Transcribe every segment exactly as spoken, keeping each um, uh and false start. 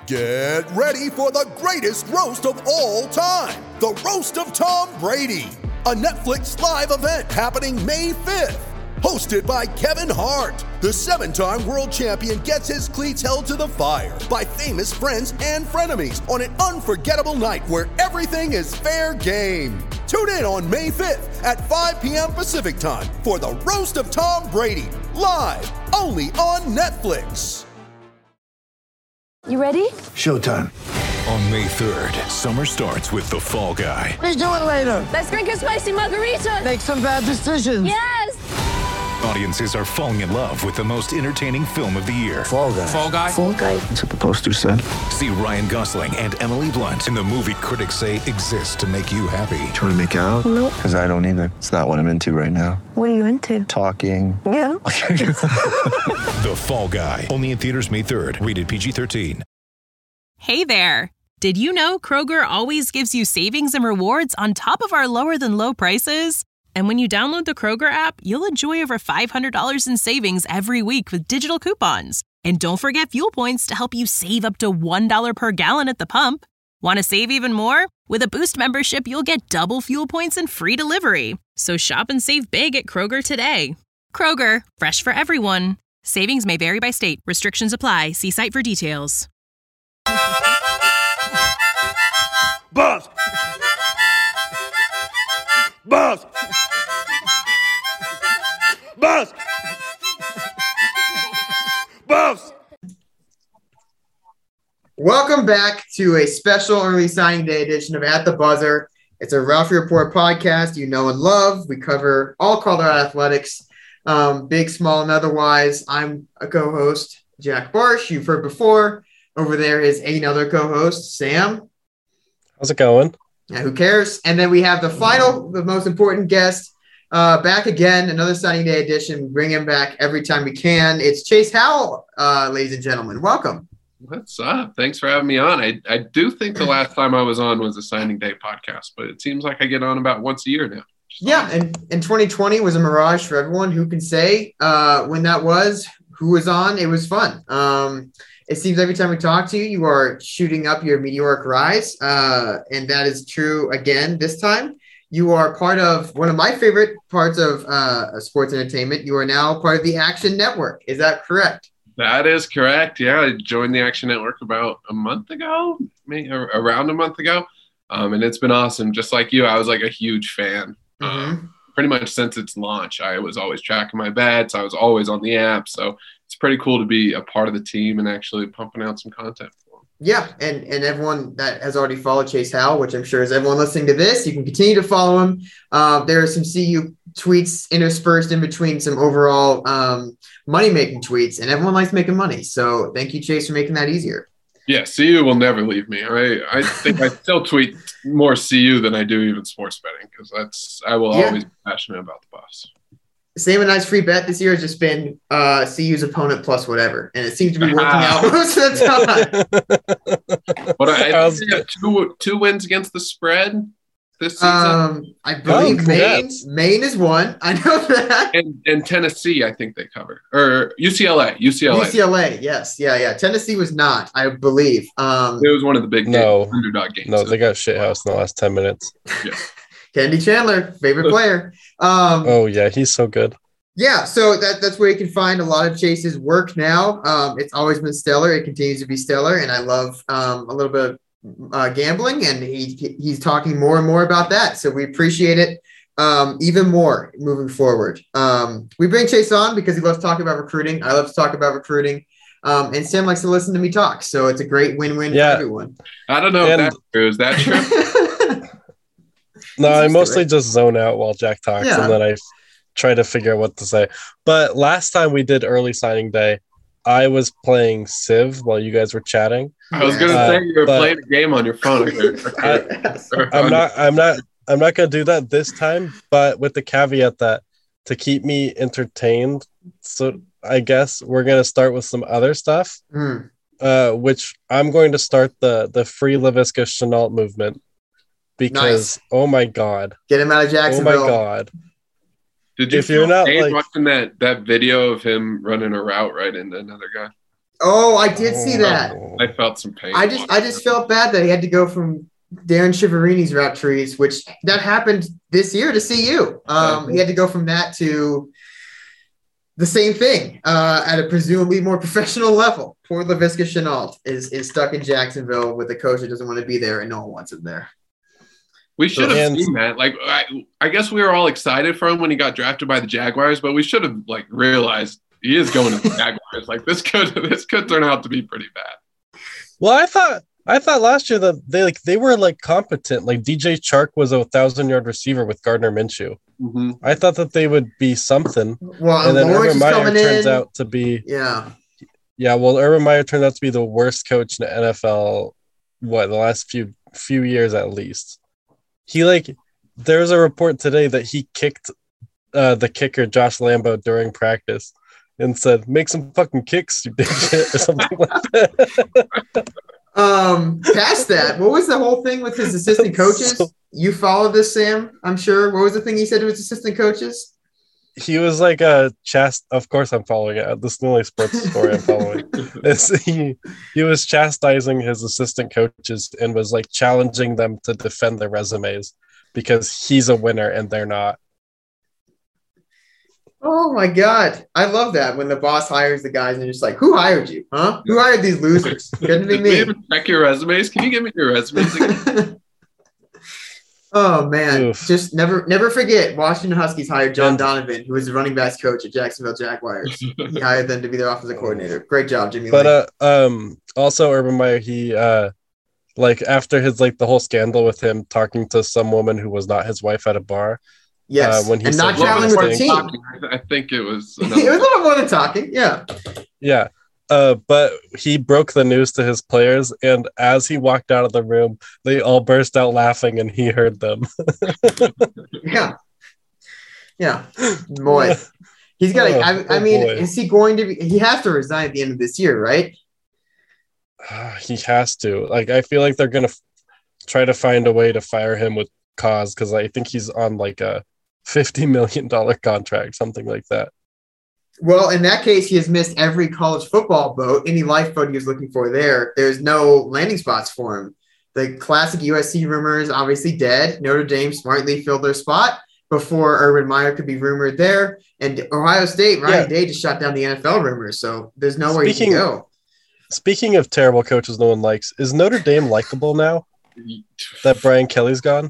Get ready for the greatest roast of all time, the Roast of Tom Brady, a Netflix live event happening May fifth. Hosted by Kevin Hart, the seven-time world champion gets his cleats held to the fire by famous friends and frenemies on an unforgettable night where everything is fair game. Tune in on May fifth at five p.m. Pacific time for the Roast of Tom Brady, live only on Netflix. You ready? Showtime. On May third, summer starts with The Fall Guy. Let's do it later. Let's drink a spicy margarita. Make some bad decisions. Yes! Audiences are falling in love with the most entertaining film of the year. Fall Guy. Fall Guy? Fall Guy. That's what the poster said. See Ryan Gosling and Emily Blunt in the movie critics say exists to make you happy. Trying to make it out? Nope. Because I don't either. It's not what I'm into right now. What are you into? Talking. Yeah. The Fall Guy. Only in theaters May third. Rated P G thirteen. Hey there. Did you know Kroger always gives you savings and rewards on top of our lower than low prices? And when you download the Kroger app, you'll enjoy over five hundred dollars in savings every week with digital coupons. And don't forget fuel points to help you save up to one dollar per gallon at the pump. Want to save even more? With a Boost membership, you'll get double fuel points and free delivery. So shop and save big at Kroger today. Kroger, fresh for everyone. Savings may vary by state. Restrictions apply. See site for details. Boss! Boss! Boss! Boss! Welcome back to a special early signing day edition of At the Buzzer. It's a Ralphie Report podcast you know and love. We cover all Colorado athletics, um, big, small, and otherwise. I'm a co-host, Jack Barsh. You've heard before. Over there is another co-host, Sam. How's it going? Yeah, who cares? And then we have the final, the most important guest, uh, back again, another signing day edition. We bring him back every time we can. It's Chase Howell, uh, ladies and gentlemen. Welcome. What's up? Thanks for having me on. I, I do think the last time I was on was a signing day podcast, but it seems like I get on about once a year now. Yeah, and, and twenty twenty was a mirage for everyone. Who can say uh, when that was, who was on? It was fun. Um, It seems every time we talk to you, you are shooting up your meteoric rise. Uh, and that is true again this time. You are part of one of my favorite parts of uh, sports entertainment. You are now part of the Action Network. Is that correct? That is correct. Yeah, I joined the Action Network about a month ago, maybe around a month ago. Um, and it's been awesome. Just like you, I was like a huge fan. Mm-hmm. Um, pretty much since its launch, I was always tracking my bets. I was always on the app. So it's pretty cool to be a part of the team and actually pumping out some content for them. Yeah, and, and everyone that has already followed Chase Howell, which I'm sure is everyone listening to this, you can continue to follow him. Uh, there are some C U tweets interspersed in between some overall um, money-making tweets, and everyone likes making money. So thank you, Chase, for making that easier. Yeah, C U will never leave me. I, I think I still tweet more C U than I do even sports betting because that's I will Yeah. always be passionate about the Buffs. Same and nice free bet this year has just been uh, C U's opponent plus whatever, and it seems to be working out most of the time. But I, I think they have two two wins against the spread this season. Um, I believe Oh, Maine, congrats. Maine is one. I know that. and and Tennessee, I think they covered, or U C L A. U C L A. U C L A, yes, yeah, yeah. Tennessee was not, I believe. Um, It was one of the big No. games, underdog games. No, they got shithoused in the last ten minutes. Yeah. Kennedy Chandler, favorite player. Um, Oh, yeah, he's so good. Yeah, so that, that's where you can find a lot of Chase's work now. Um, it's always been stellar. It continues to be stellar, and I love um, a little bit of uh, gambling, and he he's talking more and more about that. So we appreciate it um, even more moving forward. Um, we bring Chase on because he loves talking about recruiting. I love to talk about recruiting, um, and Sam likes to listen to me talk. So it's a great win-win Yeah. for everyone. I don't know And- if that's true. Is that true? No, I Used to mostly it. just zone out while Jack talks, Yeah. and then I try to figure out what to say. But last time we did early signing day, I was playing Civ while you guys were chatting. I was going to Uh, say you were but- playing a game on your phone. I'm not. I'm not. I'm not gonna do that this time. But with the caveat that to keep me entertained, so I guess we're gonna start with some other stuff. Mm. Uh, which I'm going to start the the free Laviska Chenault movement because oh my god, Get him out of oh Jacksonville. my god. Did you If you're feel not, pain like- watching that, that video of him running a route right into another guy? Oh, I did see that. Oh, I felt some pain. I just I just felt bad that he had to go from Darren Chiavarini's route trees, which that happened this year to C U. Um, he had to go from that to the same thing uh, at a presumably more professional level. Poor Laviska Shenault is is stuck in Jacksonville with a coach that doesn't want to be there and no one wants him there. We should have And- seen that. Like, I, I guess we were all excited for him when he got drafted by the Jaguars, but we should have like realized he is going to the Jaguars. Like, this could this could turn out to be pretty bad. Well, I thought I thought last year that they like they were like competent. Like D J Chark was a thousand yard receiver with Gardner Minshew. Mm-hmm. I thought that they would be something. Well, And then Lawrence Urban is Meyer coming turns in. out to be Yeah. yeah. Well, Urban Meyer turned out to be the worst coach in the N F L. What the last few few years at least. He like there was a report today that he kicked uh, the kicker Josh Lambo during practice and said, "Make some fucking kicks, you dipshit," or something like that. Um, past that, what was the whole thing with his assistant coaches? So- You followed this, Sam, I'm sure. What was the thing he said to his assistant coaches? He was like a chast. Of course, I'm following it. This is the only sports story I'm following. It's, he he was chastising his assistant coaches and was like challenging them to defend their resumes because he's a winner and they're not. Oh my God. I love that when the boss hires the guys and you're just like, who hired you? Huh? Who hired these losers? Couldn't be Did we me. even check your resumes? Can you give me your resumes again? Oh man. Oof. Just never never forget Washington Huskies hired John And- Donovan, who was the running backs coach at Jacksonville Jaguars. He hired them to be their offensive coordinator. Great job, Jimmy. But Lane. uh, um, also Urban Meyer, he uh, like after his like the whole scandal with him talking to some woman who was not his wife at a bar. yes. uh, when he and not said traveling one with the thing- team. Talking, I I think it was. It was a little more than talking. Yeah. Yeah. Uh, but he broke the news to his players, and as he walked out of the room, they all burst out laughing, and he heard them. Yeah. Yeah. Boy. He's got to, Oh, I, I oh mean, boy. is he going to be, he has to resign at the end of this year, right? He has to. Like, I feel like they're gonna f- try to find a way to fire him with cause because I think he's on like a fifty million dollar contract, something like that. Well, in that case, he has missed every college football boat, any lifeboat he was looking for there. There's no landing spots for him. The classic U S C rumors, obviously dead. Notre Dame smartly filled their spot before Urban Meyer could be rumored there. And Ohio State, Ryan Yeah. Day just shot down the N F L rumors. So there's nowhere he Speaking- can go. Speaking of terrible coaches no one likes, is Notre Dame likable now that Brian Kelly's gone?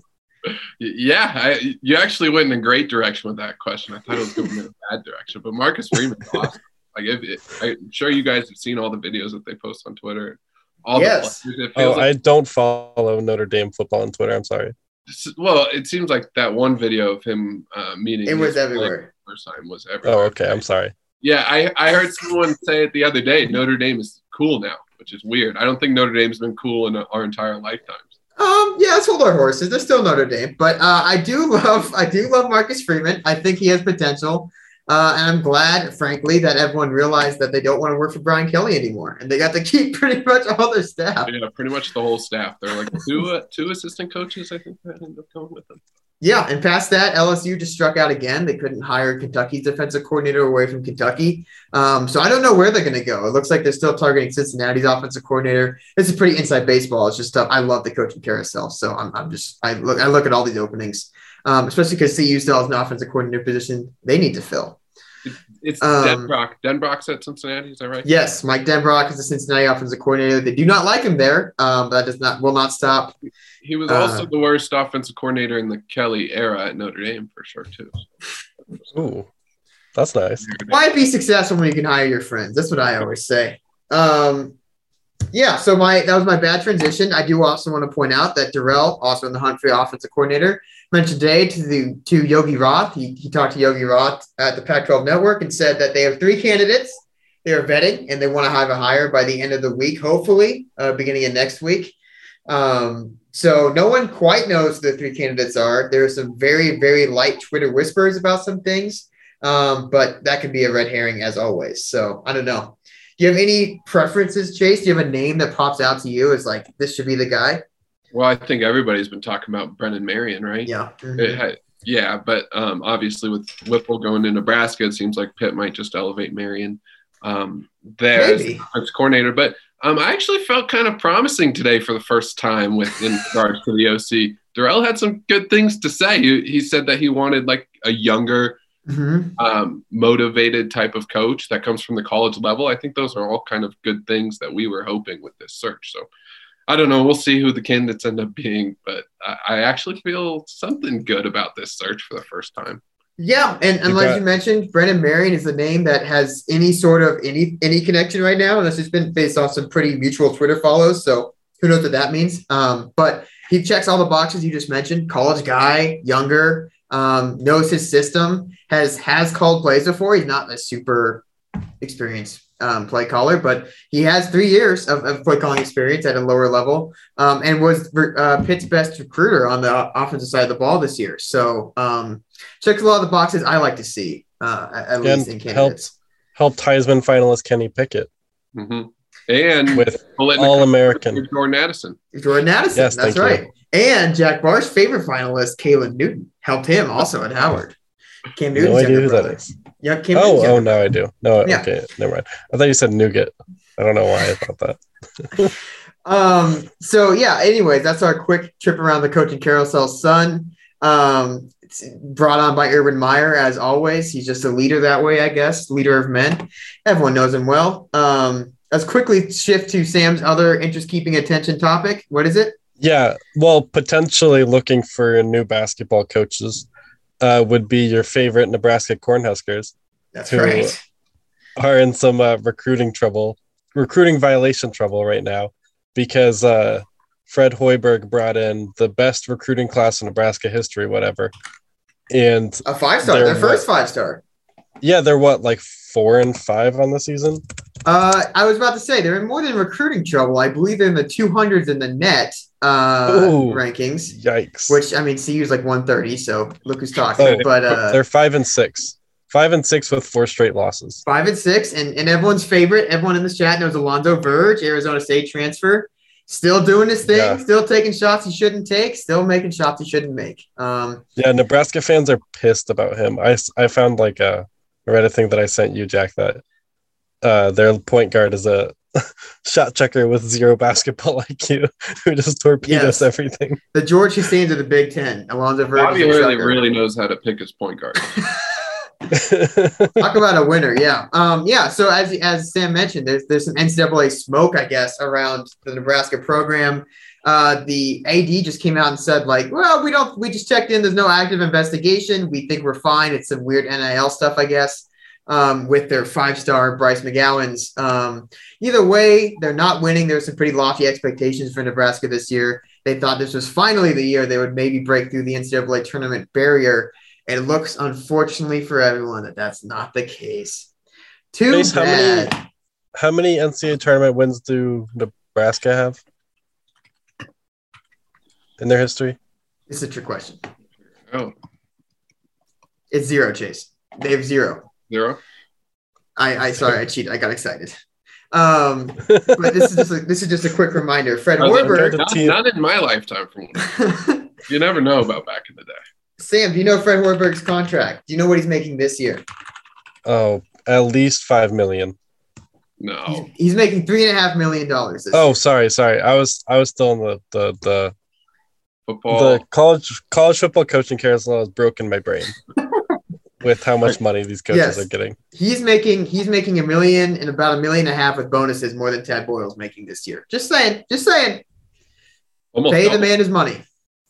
Yeah, I, you actually went in a great direction with that question. I thought it was going in a bad direction, but Marcus Freeman's awesome. Like, if it, I'm sure you guys have seen all the videos that they post on Twitter. All Yes. the players, it Oh, feels I like, don't follow Notre Dame football on Twitter. I'm sorry. well, it seems like that one video of him uh, meeting. It was his everywhere. First time was everywhere. Oh, okay. I'm sorry. Yeah, I, I heard someone say it the other day. Notre Dame is cool now, which is weird. I don't think Notre Dame's been cool in our entire lifetimes. Um, yeah, let's hold our horses. They're still Notre Dame, but uh, I do love, I do love Marcus Freeman. I think he has potential, uh, and I'm glad, frankly, that everyone realized that they don't want to work for Brian Kelly anymore, and they got to keep pretty much all their staff. Yeah, pretty much the whole staff. They're like two uh, two assistant coaches, I think, that ended up going with them. Yeah, and past that, L S U just struck out again. They couldn't hire Kentucky's defensive coordinator away from Kentucky. Um, so I don't know where they're going to go. It looks like they're still targeting Cincinnati's offensive coordinator. This is pretty inside baseball. It's just stuff. I love the coaching carousel. So I'm, I'm just, I look, I look at all these openings, um, especially because C U still has an offensive coordinator position they need to fill. It's Um, Denbrock. Denbrock's at Cincinnati, is that right? Yes, Mike Denbrock is the Cincinnati offensive coordinator. They do not like him there. Um, but that does not, will not stop. He was Uh, also the worst offensive coordinator in the Kelly era at Notre Dame for sure, too. Ooh, that's nice. Why be successful when you can hire your friends? That's what I always say. Um, yeah, so my that was my bad transition. I do also want to point out that Darrell, also in the hunt for the offensive coordinator, mentioned today to the to Yogi Roth. He, he talked to Yogi Roth at the Pac twelve Network and said that they have three candidates they are vetting and they want to have a hire by the end of the week, hopefully, uh, beginning of next week. Um, so no one quite knows who the three candidates are. There are some very, very light Twitter whispers about some things, um, but that could be a red herring as always. So I don't know. Do you have any preferences, Chase? Do you have a name that pops out to you as like, this should be the guy? Well, I think everybody's been talking about Brennan Marion, right? Yeah. Mhm. It had, yeah, but um, obviously with Whipple going to Nebraska, it seems like Pitt might just elevate Marion um, there as Maybe. the coordinator. But Um, I actually felt kind of promising today for the first time with in regards to the O C. Darrell had some good things to say. He, he said that he wanted like a younger, Mm-hmm. um, motivated type of coach that comes from the college level. I think those are all kind of good things that we were hoping with this search. So I don't know. We'll see who the candidates end up being, but I, I actually feel something good about this search for the first time. Yeah, and, and You like got- you mentioned, Brennan Marion is the name that has any sort of any any connection right now, and that's just been based off some pretty mutual Twitter follows. So who knows what that means? Um, but he checks all the boxes you just mentioned. College guy, younger, um, knows his system, has has called plays before. He's not a super experienced um, play caller, but he has three years of, of play calling experience at a lower level, um, and was uh, Pitt's best recruiter on the offensive side of the ball this year. So um, checks a lot of the boxes I like to see, uh, at, at least in And candidates. helped helped Heisman finalist Kenny Pickett Mm-hmm. And with All All-American. Jordan Addison. Jordan Addison, Yes, that's thank you. right. And Jack Barr's favorite finalist, Caleb Newton, helped him also at Howard. Cam Newton's No idea younger who that brother. is. Yeah, Cam Oh, Newton's oh, younger now I do. No, Yeah. okay, never mind. I thought you said nougat. I don't know why I thought that. Um, so yeah, anyways, that's our quick trip around the coaching carousel. Son, um, it's brought on by Urban Meyer as always. He's just a leader that way, I guess. Leader of men. Everyone knows him well. Um, let's quickly shift to Sam's other interest-keeping attention topic. What is it? Yeah, well, potentially looking for new basketball coaches uh, would be your favorite Nebraska Cornhuskers, That's Who- right. are in some uh, recruiting trouble, recruiting violation trouble right now, because uh, Fred Hoiberg brought in the best recruiting class in Nebraska history, whatever. And A five-star, They're their first what? five-star. yeah, they're what, like four and five on the season? Uh, I was about to say they're in more than recruiting trouble. I believe they're in the two hundreds in the net uh, Ooh. rankings, Yikes. which I mean, C U's like one thirty. So look who's talking. Oh, but uh, they're five and six. Five and six with four straight losses. five and six, and, and everyone's favorite, everyone in this chat knows Alonzo Verge, Arizona State transfer, still doing his thing, Yeah. still taking shots he shouldn't take, still making shots he shouldn't make. Um, Yeah, Nebraska fans are pissed about him. I, I found like a I read a thing that I sent you, Jack, that uh, their point guard is a shot checker with zero basketball I Q who just torpedoes Yes. everything. the George Costanza of the Big Ten, Alonzo Verge. Bobby is a really, chucker. really knows how to pick his point guard. Talk about a winner, yeah. Um, yeah, so as as Sam mentioned, there's there's some N C double A smoke, I guess, around the Nebraska program. Uh, the A D just came out and said, like, well, we don't, we just checked in. There's no active investigation. We think we're fine. It's some weird N I L stuff, I guess, um, with their five-star Bryce McGowan's. Um, either way, they're not winning. There's some pretty lofty expectations for Nebraska this year. They thought this was finally the year they would maybe break through the N C double A tournament barrier. It looks, unfortunately for everyone, that that's not the case. Too Chase, how bad. many how many N C double A tournament wins do Nebraska have in their history? It's a trick question. Oh, It's zero, Chase. They have zero. zero. I, I sorry, I cheated. I got excited. Um, but this is just a, this is just a quick reminder. Fred I was Hoiberg. not, not in my lifetime, for one. You never know about back in the day. Sam, do you know Fred Hoiberg's contract? Do you know what he's making this year? Oh, at least five million. No. He's, he's making three and a half million dollars. This Oh, year. sorry, sorry. I was I was still in the the the, Football. the college college football coaching carousel has broken my brain with how much money these coaches Yes. are getting. He's making he's making a million and about a million and a half with bonuses more than Tad Boyle's making this year. Just saying, just saying. Almost Pay the double, man his money.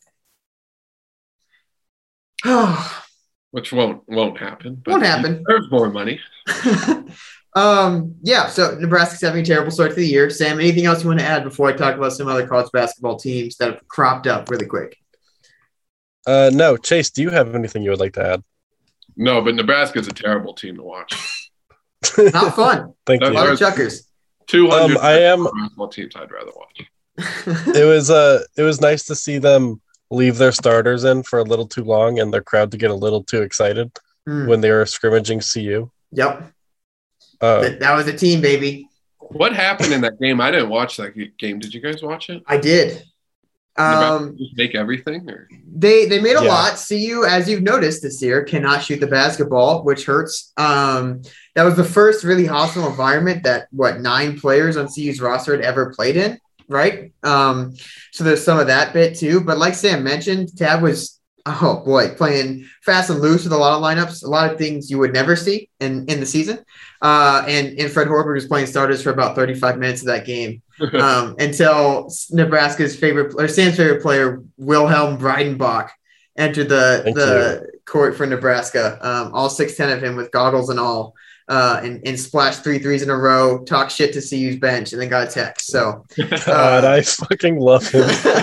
Oh, which won't won't happen. But Won't happen. he deserves more money. um, yeah. So Nebraska's having a terrible start to the year. Sam, anything else you want to add before I talk about some other college basketball teams that have cropped up really quick? Uh, no, Chase, do you have anything you would like to add? No, but Nebraska's a terrible team to watch. Not fun. Thank That's A you. lot of chuckers. Two hundred Um, I am- basketball teams I'd rather watch. It was uh it was nice to see them leave their starters in for a little too long and their crowd to get a little too excited Hmm. when they were scrimmaging C U. Yep. Uh, That, that was a team, baby. What happened in that game? I didn't watch that game. Did you guys watch it? I did. Um, just make everything, or they they made a Yeah. lot. C U, as you've noticed this year, cannot shoot the basketball, which hurts. Um, that was the first really hostile environment that what nine players on C U's roster had ever played in, right? Um, so there's some of that bit too. But like Sam mentioned, Tab was oh boy playing fast and loose with a lot of lineups, a lot of things you would never see in in the season. Uh, and and Fred Hoiberg was playing starters for about thirty-five minutes of that game. um, until Nebraska's favorite or Sam's favorite player, Wilhelm Breidenbach, entered the Thank the court for Nebraska. Um, all six ten of him with goggles and all, uh, and, and splashed three threes in a row, talked shit to C U's bench, and then got a text. So God, I fucking love him.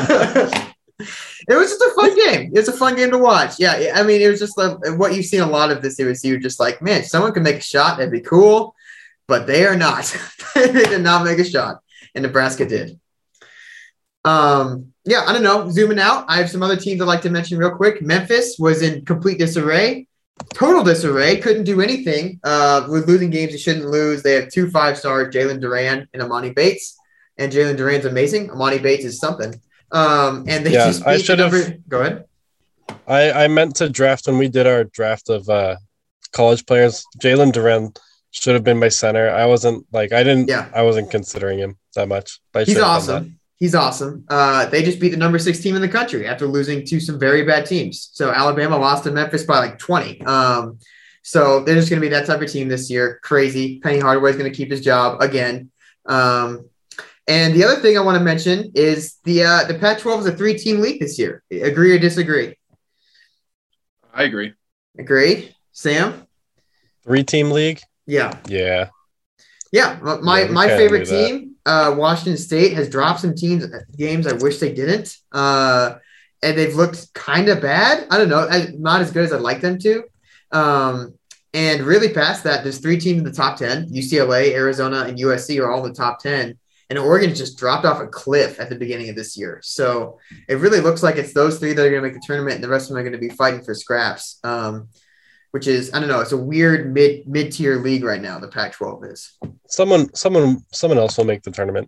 it was just a fun game. It was a fun game to watch. Yeah, I mean, it was just like what you've seen a lot of this year. You just like, man, if someone could make a shot, that'd be cool, but they are not. They did not make a shot. And Nebraska did. Um, yeah, I don't know. Zooming out, I have some other teams I'd like to mention real quick. Memphis was in complete disarray, total disarray, couldn't do anything. Uh, with losing games they shouldn't lose. They have two five-stars, Jalen Duran and Amani Bates. And Jalen Duran's amazing. Amani Bates is something. Um, and they Yeah, just beat I the should have- number. Go ahead. I, I meant to draft when we did our draft of uh, college players. Jalen Duran should have been my center. I wasn't like I didn't. Yeah. I wasn't considering him that much. But I He's should have done awesome. He's awesome. Uh, they just beat the number six team in the country after losing to some very bad teams. So Alabama lost to Memphis by like twenty. Um, so they're just going to be that type of team this year. Crazy. Penny Hardaway is going to keep his job again. Um, and the other thing I want to mention is the uh, the Pac twelve is a three-team league this year. Agree or disagree? I agree. Agree. Sam? Three team league. Yeah. Yeah. Yeah. My my, Yeah, we my can favorite do that. team, uh, Washington State, has dropped some teams games I wish they didn't. Uh, and they've looked kind of bad. I don't know. I, not as good as I'd like them to. Um, and really past that, there's three teams in the top ten. U C L A, Arizona, and U S C are all in the top ten. And Oregon just dropped off a cliff at the beginning of this year. So it really looks like it's those three that are going to make the tournament, and the rest of them are going to be fighting for scraps, um, which is, I don't know, it's a weird mid, mid-tier league right now, the Pac twelve is. Someone, someone, someone else will make the tournament.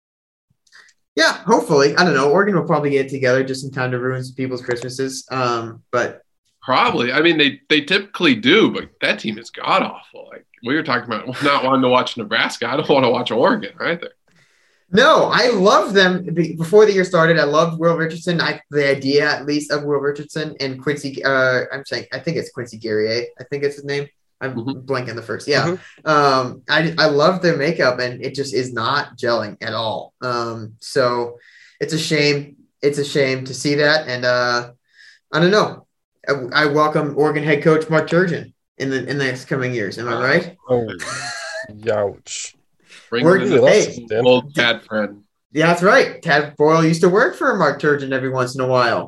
Yeah, hopefully. I don't know. Oregon will probably get it together just in time to ruin some people's Christmases. Um, but Probably. I mean, they they typically do, but that team is god awful. Like we were talking about not wanting to watch Nebraska. I don't want to watch Oregon either. no, I love them. Be- Before the year started, I loved Will Richardson. I the idea, at least, of Will Richardson and Quincy. Uh, I'm saying, I think it's Quincy Guerrier. I think it's his name. I'm Mhm. blanking the first. Yeah. Um, I I love their makeup, and it just is not gelling at all. Um, so it's a shame. It's a shame to see that, and uh, I don't know. I, I welcome Oregon head coach Mark Turgeon in the in the next coming years. Am I right? Oh, youch. Bring We're- in We the lost hey. Dan. old Tad friend. Yeah, that's right. Tad Boyle used to work for Mark Turgeon every once in a while.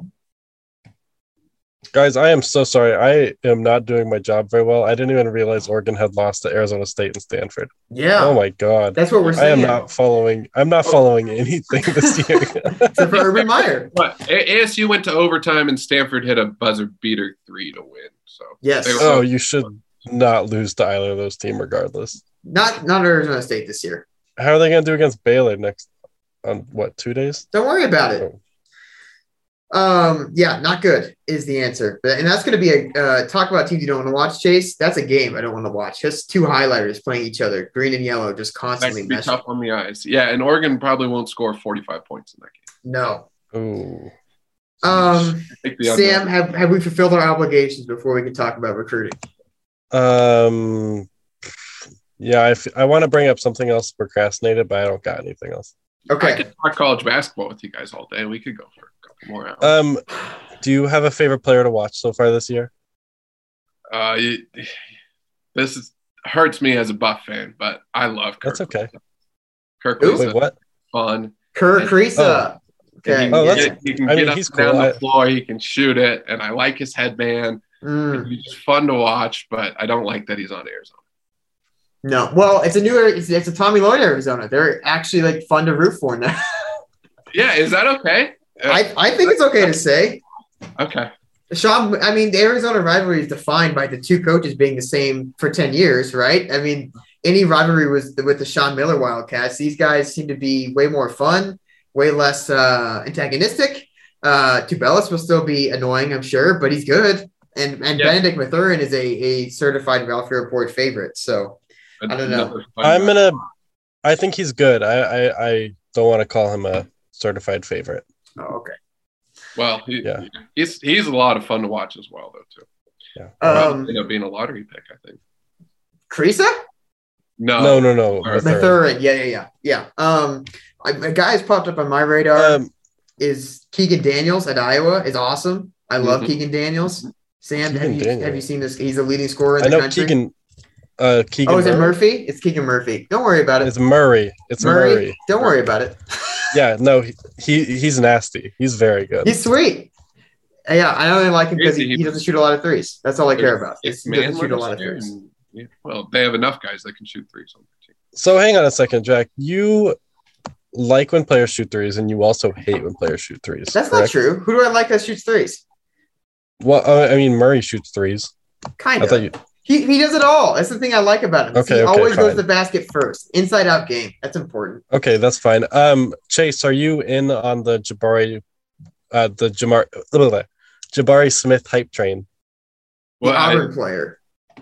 Guys, I am so sorry. I am not doing my job very well. I didn't even realize Oregon had lost to Arizona State and Stanford. Yeah, Oh my god. that's what we're I am saying. not following. I'm not following anything this year. Except for Urban Meyer. But A- ASU went to overtime and Stanford hit a buzzer beater three to win. So Yes. they were- Oh, you should not lose to either of those teams, regardless. Not not Arizona State this year. How are they going to do against Baylor next? On what, two days? Don't worry about it. Oh. Um, yeah, not good is the answer. But, and that's going to be a uh, talk about teams you don't want to watch, Chase. That's a game I don't want to watch. Just two highlighters playing each other, green and yellow, just that constantly could be meshing. tough on the eyes. Yeah, and Oregon probably won't score forty-five points in that game. No. Ooh. Um, Take the under. Sam, have, have we fulfilled our obligations before we can talk about recruiting? Um. Yeah, I, f- I want to bring up something else procrastinated, but I don't got anything else. I Okay. could talk college basketball with you guys all day. We could go for a couple more hours. Um, do you have a favorite player to watch so far this year? Uh, you, this is, hurts me as a Buff fan, but I love Kirk. That's okay. Kirk Who? was Wait, what? fun. Kerr And- Kriisa. He Okay. can Oh, that's- get, he can I get mean, up he's and down cool. the I- floor. He can shoot it, and I like his headband. Mm, He's just fun to watch, but I don't like that he's on Arizona. no. Well, it's a new it's, it's a Tommy Lloyd Arizona. They're actually like fun to root for now. Yeah, is that okay? Uh, I, I think it's okay to say. okay. Sean, I mean, the Arizona rivalry is defined by the two coaches being the same for ten years, right? I mean, any rivalry was with the Sean Miller Wildcats. These guys seem to be way more fun, way less uh, antagonistic. Uh, Tubelis will still be annoying, I'm sure, but he's good. And and Yeah. Benedict Mathurin is a, a certified Ralphie Report favorite. So I don't know. I'm gonna. I think he's good. I I, I don't want to call him a certified favorite. Oh, okay. Well, he, Yeah. he's he's a lot of fun to watch as well, though, too. Yeah. Um, End up being a lottery pick, I think. Krisa? No, No, no, no. Mathurin. Mathurin. Mathurin. Yeah, yeah, yeah. Yeah. Um, I, a guy has popped up on my radar Um, is Keegan Daniels at Iowa. Is awesome. I love Mhm. Keegan Daniels. Sam, Keegan have you Daniels. have you seen this? He's the leading scorer in I the know country. Keegan. Uh, Keegan. Oh, is it Murray? Murphy? It's Keegan Murphy. Don't worry about it. It's Murray. It's Murray. Murray. Don't worry about it. Yeah, no, he, he he's nasty. He's very good. He's sweet. Yeah, I only like him because he, Crazy. he doesn't shoot a lot of threes. That's all I care about. If He doesn't shoot a Manler's lot of there, threes. and- yeah, well, they have enough guys that can shoot threes on their team. So hang on a second, Jack. You like when players shoot threes, and you also hate when players shoot threes. That's correct? not true. Who do I like that shoots threes? Well, uh, I mean, Murray shoots threes. Kind I of. thought you. He, he does it all. That's the thing I like about him. Okay, he okay, always goes fine. to the basket first. Inside out game. That's important. Okay, that's fine. Um, Chase, are you in on the Jabari, uh, the Jamar, blah, blah, blah, Jabari Smith hype train? The Well, I- Auburn player.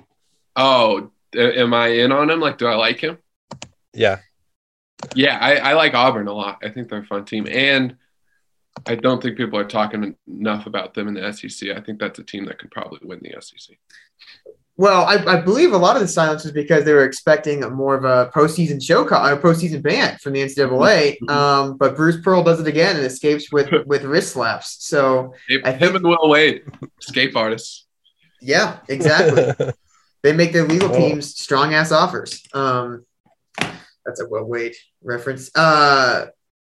Oh, a- am I in on him? Like, do I like him? Yeah. Yeah, I, I like Auburn a lot. I think they're a fun team. And I don't think people are talking enough about them in the S E C. I think that's a team that could probably win the S E C. Well, I, I believe a lot of the silence was because they were expecting a more of a postseason show, co- a postseason ban from the N C double A. Mhm. Um, but Bruce Pearl does it again and escapes with with wrist slaps. So I Him think- and Will Wade, escape artists. yeah, exactly. They make their legal Oh. teams strong ass offers. Um, that's a Will Wade reference. Uh,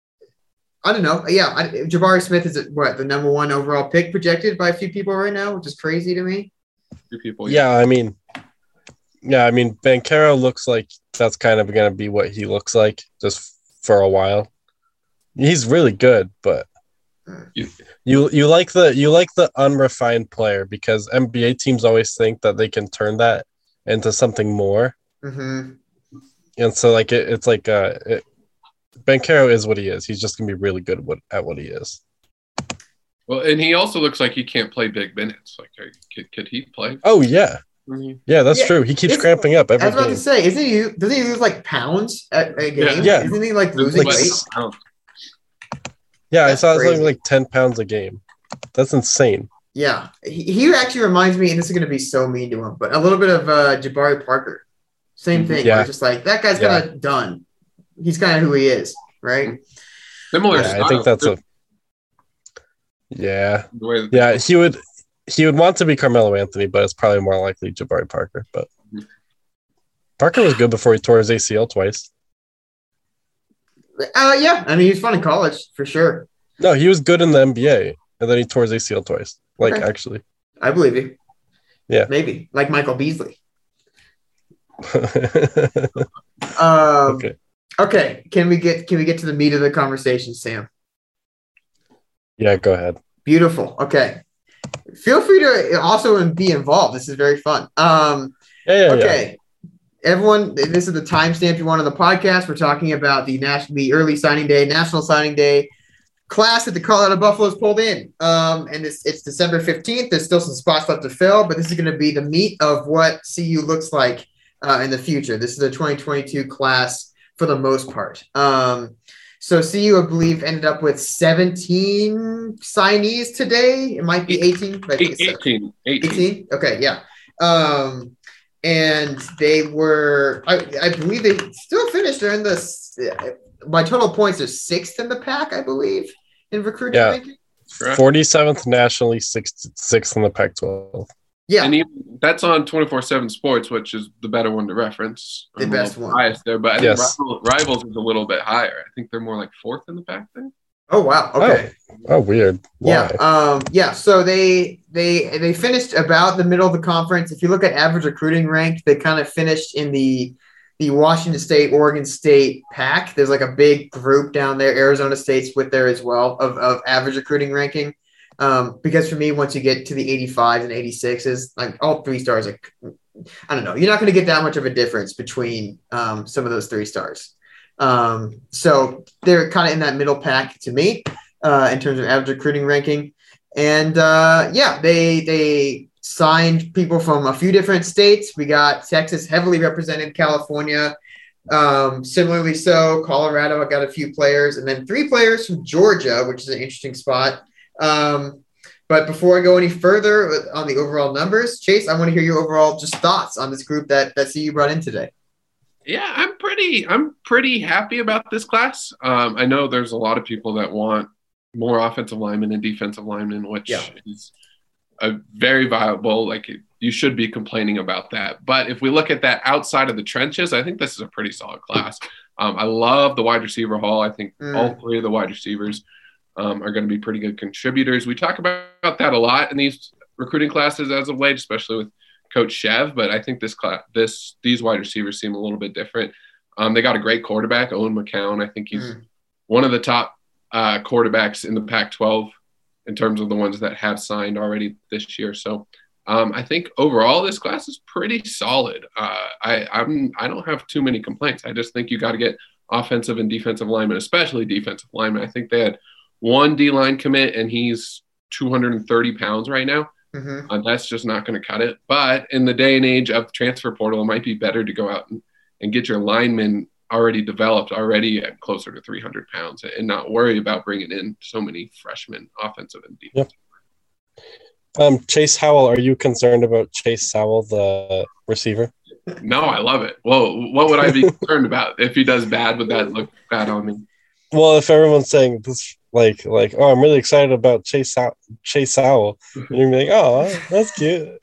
I don't know. Yeah, I, Jabari Smith is what the number one overall pick projected by a few people right now, which is crazy to me. Two people. Yeah, I mean, yeah, I mean, Banchero looks like that's kind of going to be what he looks like just for a while. He's really good, but You- you you like the you like the unrefined player because N B A teams always think that they can turn that into something more, Mm-hmm. and so like it, it's like uh, it, Banchero is what he is. He's just gonna be really good at what, at what he is. Well, and he also looks like he can't play big minutes. Like, uh, could, could he play? Oh yeah, Mhm. yeah, that's Yeah, true. He keeps it's- cramping up I every was about game. to say, isn't he? Doesn't he lose like pounds at a game? Yeah. Isn't he like losing like- weight? Oh, Yeah, I That's saw it's crazy. like, like ten pounds a game. That's insane. Yeah, he, he actually reminds me, and this is going to be so mean to him, but a little bit of uh, Jabari Parker. Same thing. Yeah. Yeah. Just like that guy's Yeah. kind of done. He's kind of who he is, right? similar. Yeah, I think style, that's a. Yeah, the way that they yeah. play. He would he would want to be Carmelo Anthony, but it's probably more likely Jabari Parker. But Parker was good before he tore his A C L twice. Uh, yeah, I mean, he was fun in college for sure. No, he was good in the N B A, and then he tore his A C L twice. Like Okay. actually, I believe you. Yeah. Maybe like Michael Beasley. okay. Um, okay. Can we get can we get to the meat of the conversation, Sam? Yeah, go ahead. Beautiful. Okay. Feel free to also be involved. This is very fun. Um, Yeah, yeah, yeah. okay. Everyone, this is the timestamp you want on the podcast. We're talking about the national, the early signing day, national signing day class that the Colorado Buffaloes pulled in. Um, and it's, it's December fifteenth. There's still some spots left to fill, but this is going to be the meat of what C U looks like uh, in the future. This is a twenty twenty-two class for the most part. Um, so C U, I believe, ended up with seventeen signees today. It might be eighteen. But I think Eight- it's seventeen. eighteen, eighteen. eighteen? Okay, yeah. Um, and they were, I, I believe they still finished. They're in the, my total points are sixth in the pack, I believe, in recruiting Yeah. ranking. Correct. forty-seventh nationally, sixth, sixth in the Pac twelve. Yeah, And even, that's on twenty-four seven Sports, which is the better one to reference. The I'm a best little one. biased there, but I think Yes. Rival- Rivals is a little bit higher. I think they're more like fourth in the pack there. oh, wow. Okay. Oh, weird. Why? Yeah. Um, yeah. So they they they finished about the middle of the conference. If you look at average recruiting rank, they kind of finished in the the Washington State, Oregon State pack. There's like a big group down there. Arizona State's with there as well of, of average recruiting ranking. Um, because for me, once you get to the eighty-fives and eighty-sixes, like all three stars, like I don't know, you're not going to get that much of a difference between um, some of those three stars. Um, so they're kind of in that middle pack to me uh, in terms of average recruiting ranking. And uh, yeah, they they signed people from a few different states. We got Texas heavily represented, California, um, similarly so. Colorado, I got a few players, and then three players from Georgia, which is an interesting spot. Um, but before I go any further on the overall numbers, Chase, I want to hear your overall just thoughts on this group that that C U brought in today. Yeah, I'm pretty I'm pretty happy about this class. Um, I know there's a lot of people that want more offensive linemen and defensive linemen, which yeah. is a very viable, like you should be complaining about that. But if we look at that outside of the trenches, I think this is a pretty solid class. Um, I love the wide receiver haul. I think mm. all three of the wide receivers um, are going to be pretty good contributors. We talk about, about that a lot in these recruiting classes as of late, especially with Coach Chev, but I think this class, this these wide receivers seem a little bit different. Um, they got a great quarterback, Owen McCown. I think he's mm. one of the top uh, quarterbacks in the Pac twelve in terms of the ones that have signed already this year. So um, I think overall this class is pretty solid. Uh, I I'm I don't have too many complaints. I just think you got to get offensive and defensive linemen, especially defensive linemen. I think they had one D-line commit, and he's two hundred thirty pounds right now. Mm-hmm. Uh, that's just not going to cut it. But in the day and age of the transfer portal, it might be better to go out and, and get your linemen already developed, already at closer to three hundred pounds, and not worry about bringing in so many freshmen, offensive and defensive. Yep. Um, Chase Howell, are you concerned about Chase Howell, the receiver? No, I love it. Well, what would I be concerned about if he does bad? Would that look bad on me? Well, if everyone's saying this, like, like, oh, I'm really excited about Chase Chase Howell, and you're like, oh, that's cute.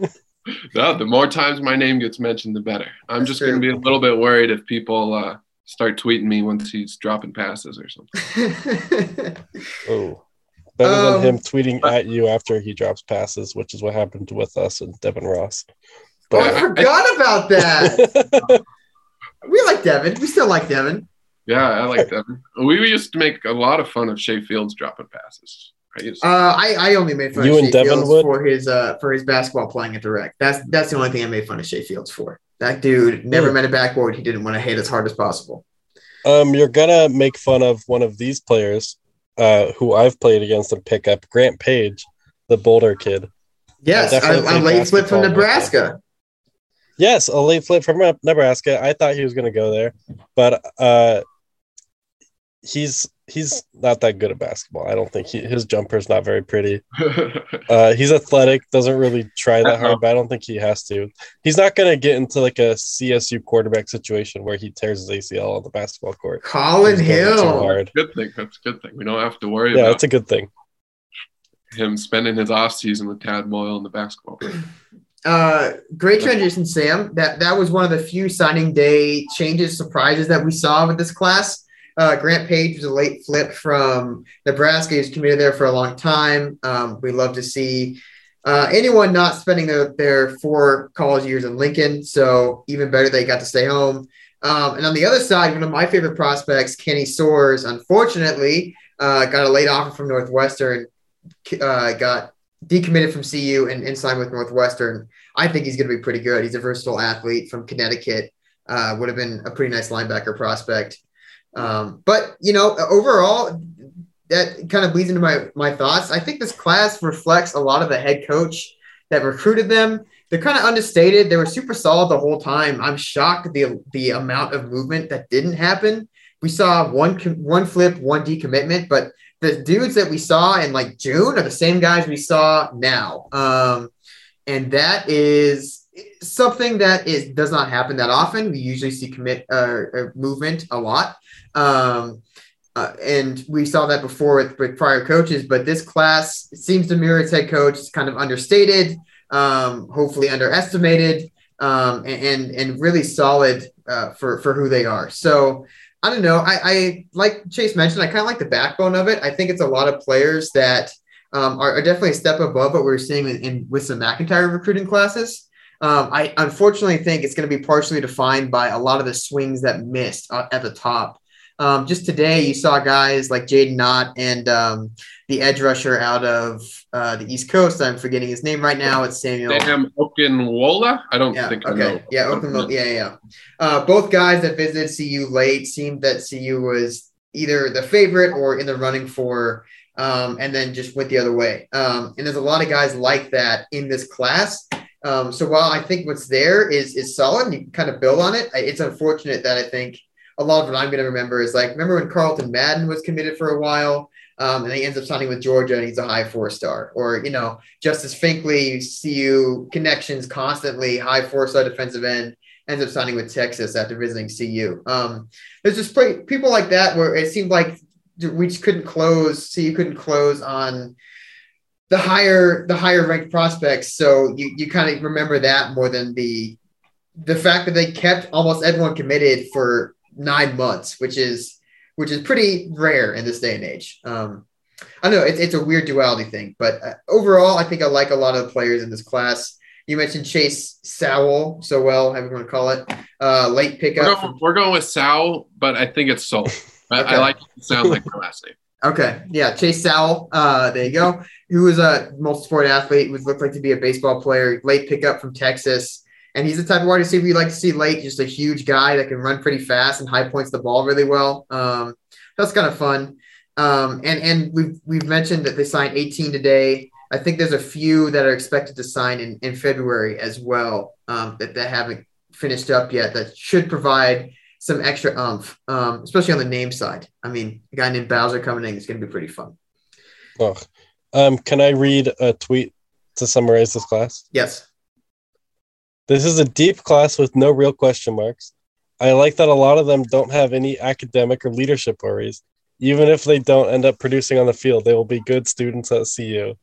No, the more times my name gets mentioned, the better. I'm that's just going to be a little bit worried if people uh, start tweeting me once he's dropping passes or something. Oh, better um, than him tweeting at you after he drops passes, which is what happened with us and Devin Ross. But, oh, I forgot I, about that. We like Devin. We still like Devin. Yeah, I like Devin. We used to make a lot of fun of Shea Fields dropping passes. I, uh, I, I only made fun you of Shea Shea Devin Fields would? for his uh for his basketball playing at direct. That's that's the only thing I made fun of Shea Fields for. That dude never yeah. met a backboard he didn't want to hit as hard as possible. Um, you're gonna make fun of one of these players, uh, who I've played against and pick up, Grant Page, the Boulder kid. Yes, a, a late flip from Nebraska. Yes, a late flip from Nebraska. I thought he was gonna go there, but uh. He's he's not that good at basketball. I don't think he, his jumper's not very pretty. Uh, he's athletic, doesn't really try that hard, but I don't think he has to. He's not going to get into like a C S U quarterback situation where he tears his A C L on the basketball court. Colin Hill. Hard. Good thing. That's a good thing. We don't have to worry yeah, about that's a good thing. Him spending his off season with Tad Boyle in the basketball court. Uh, great transition, Sam. That that was one of the few signing day changes, surprises that we saw with this class. Uh, Grant Page was a late flip from Nebraska. He's committed there for a long time. Um, we love to see uh, anyone not spending their, their four college years in Lincoln. So even better, they got to stay home. Um, and on the other side, one of my favorite prospects, Kenny Soares, unfortunately, uh, got a late offer from Northwestern, uh, got decommitted from C U and, and signed with Northwestern. I think he's going to be pretty good. He's a versatile athlete from Connecticut. Uh, would have been a pretty nice linebacker prospect. Um, but, you know, overall, that kind of bleeds into my, my thoughts. I think this class reflects a lot of the head coach that recruited them. They're kind of understated. They were super solid the whole time. I'm shocked at the, the amount of movement that didn't happen. We saw one, one flip, one decommitment, but the dudes that we saw in like June are the same guys we saw now. Um, and that is something that is, does not happen that often. We usually see commit uh, movement a lot. Um, uh, and we saw that before with, with prior coaches, but this class seems to mirror its head coach. It's kind of understated, um, hopefully underestimated, um, and, and, and really solid uh, for, for who they are. So I don't know. I, I like Chase mentioned, I kind of like the backbone of it. I think it's a lot of players that um, are, are definitely a step above what we're seeing in, in with some McIntyre recruiting classes. Um, I unfortunately think it's going to be partially defined by a lot of the swings that missed uh, at the top. Um, just today, you saw guys like Jaden Knott and um, the edge rusher out of uh, the East Coast. I'm forgetting his name right now. It's Samuel. Sam Okunwola? I don't yeah, think I okay. know. Yeah, Okunwola. Yeah, yeah. Uh, both guys that visited C U late seemed that C U was either the favorite or in the running for, um, and then just went the other way. Um, and there's a lot of guys like that in this class. Um, so while I think what's there is is solid, and you can kind of build on it, it's unfortunate that I think a lot of what I'm going to remember is like, remember when Carlton Madden was committed for a while, um, and he ends up signing with Georgia and he's a high four star, or, you know, Justice Finkley, you see you connections constantly, high four star defensive end, ends up signing with Texas after visiting C U. Um, there's just play, people like that where it seemed like we just couldn't close, C U couldn't close on the higher, the higher ranked prospects. So you, you kind of remember that more than the, the fact that they kept almost everyone committed for nine months, which is which is pretty rare in this day and age. Um, I know it's it's a weird duality thing, but uh, overall, I think I like a lot of the players in this class. You mentioned Chase Sowell, so well, however you want to call it, uh, late pickup. We're going, from- we're going with Sowell, but I think it's Soul. I, Okay. I like it to sound like my last name. Okay, yeah, Chase Sowell. Uh, there you go. Who was a multi-sport athlete, was looked like to be a baseball player. Late pickup from Texas. And he's the type of wide receiver you like to see late, just a huge guy that can run pretty fast and high points the ball really well. Um, that's kind of fun. Um, and and we've we've mentioned that they signed eighteen today. I think there's a few that are expected to sign in, in February as well, um, that, that haven't finished up yet, that should provide some extra oomph, um, especially on the name side. I mean, a guy named Bowser coming in is going to be pretty fun. Oh. Um, can I read a tweet to summarize this class? Yes. This is a deep class with no real question marks. I like that a lot of them don't have any academic or leadership worries. Even if they don't end up producing on the field, they will be good students at C U.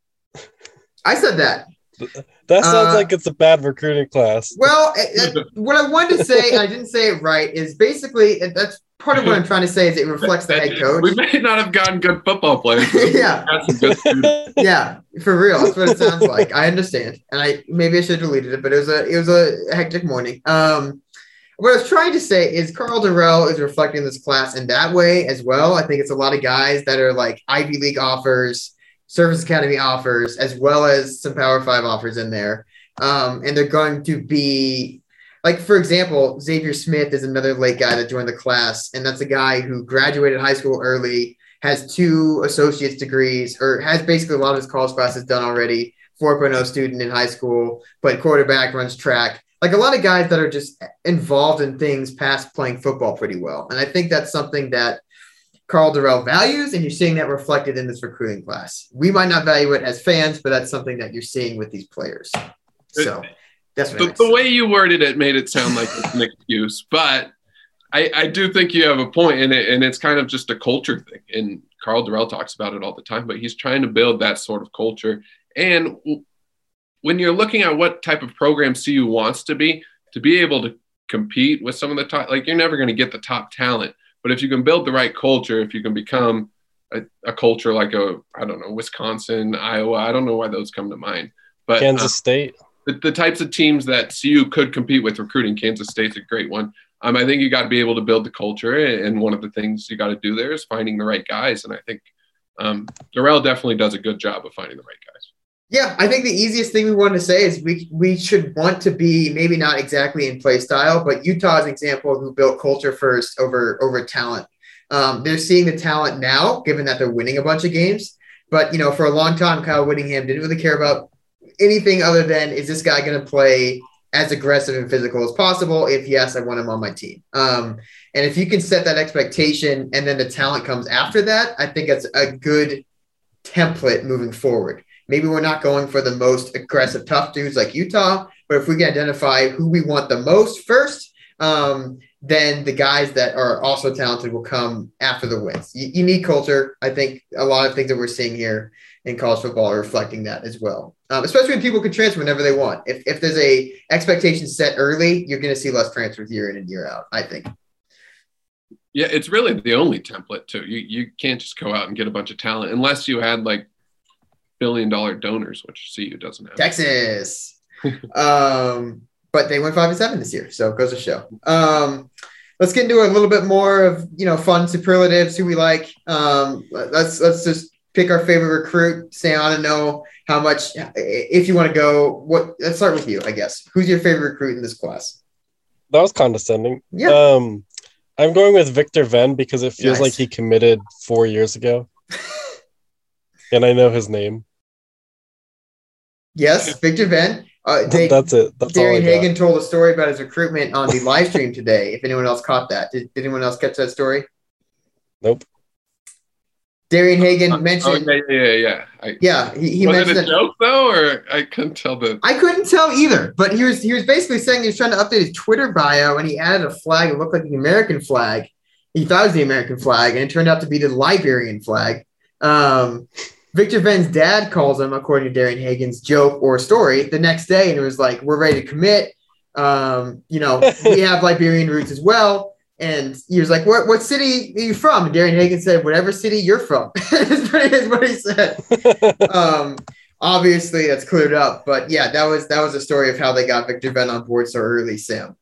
I said that. That sounds Uh, like it's a bad recruiting class. Well, it, it, what I wanted to say, and I didn't say it right, is basically, and that's part of what I'm trying to say is it reflects the head coach. We may not have gotten good football players. but Yeah. we got some good students. Yeah, for real. That's what it sounds like. I understand. And I maybe I should have deleted it, but it was a it was a hectic morning. Um what I was trying to say is Carl Durrell is reflecting this class in that way as well. I think it's a lot of guys that are like Ivy League offers, Service Academy offers, as well as some Power Five offers in there. Um, and they're going to be like, for example, Xavier Smith is another late guy that joined the class. And that's a guy who graduated high school early, has two associate's degrees, or has basically a lot of his college classes done already, four point oh student in high school, played quarterback, runs track. Like a lot of guys that are just involved in things past playing football pretty well. And I think that's something that Carl Durrell values, and you're seeing that reflected in this recruiting class. We might not value it as fans, but that's something that you're seeing with these players. So that's what I The, meant to the say. way you worded it made it sound like it's an excuse, but I, I do think you have a point in it, and it's kind of just a culture thing. And Carl Durrell talks about it all the time, but he's trying to build that sort of culture. And when you're looking at what type of program C U wants to be, to be able to compete with some of the top, like you're never going to get the top talent, but if you can build the right culture, if you can become a, a culture like a, I don't know, Wisconsin, Iowa, I don't know why those come to mind, but Kansas uh, State. The, the types of teams that C U could compete with recruiting, Kansas State's a great one. Um, I think you got to be able to build the culture, and one of the things you got to do there is finding the right guys. And I think um, Durrell definitely does a good job of finding the right guys. Yeah, I think the easiest thing we want to say is we we should want to be maybe not exactly in play style, but Utah is an example of who built culture first over over talent. Um, they're seeing the talent now, given that they're winning a bunch of games. But you know, for a long time, Kyle Whittingham didn't really care about anything other than, is this guy going to play as aggressive and physical as possible? If yes, I want him on my team. Um, and if you can set that expectation and then the talent comes after that, I think that's a good template moving forward. Maybe we're not going for the most aggressive, tough dudes like Utah, but if we can identify who we want the most first, um, then the guys that are also talented will come after the wins. You, you need culture. I think a lot of things that we're seeing here in college football are reflecting that as well, um, especially when people can transfer whenever they want. If, if there's a expectation set early, you're going to see less transfers year in and year out, I think. Yeah, it's really the only template too. You you can't just go out and get a bunch of talent unless you had like billion dollar donors, which C U doesn't have. Texas. um, but they went five and seven this year, so it goes to show. Um, let's get into a little bit more of, you know, fun superlatives, who we like. Um, let's let's just pick our favorite recruit. Say, I want to know how much, if you want to go, what, let's start with you, I guess. Who's your favorite recruit in this class? That was condescending. Yeah. Um, I'm going with Victor Venn because it feels Nice. like he committed four years ago. And I know his name. Yes, Victor Venn. Uh, they, That's it. That's all I Darian got. Hagan told a story about his recruitment on the live stream today. If anyone else caught that, did, did anyone else catch that story? Nope. Darian Hagan Oh, mentioned. yeah, yeah, yeah. yeah. I, Yeah, he, he was mentioned it a that. joke though, or I couldn't tell the. I couldn't tell either, but he was he was basically saying he was trying to update his Twitter bio, and he added a flag that looked like the American flag. He thought it was the American flag, and it turned out to be the Liberian flag. Um, Victor Venn's dad calls him, according to Darian Hagan's joke or story, the next day, and it was like, "We're ready to commit. Um, you know, we have Liberian roots as well." And he was like, what, what city are you from? And Darian Hagan said, whatever city you're from. Is what he said. um, obviously, that's cleared up. But yeah, that was that was a story of how they got Victor Venn on board so early, Sam.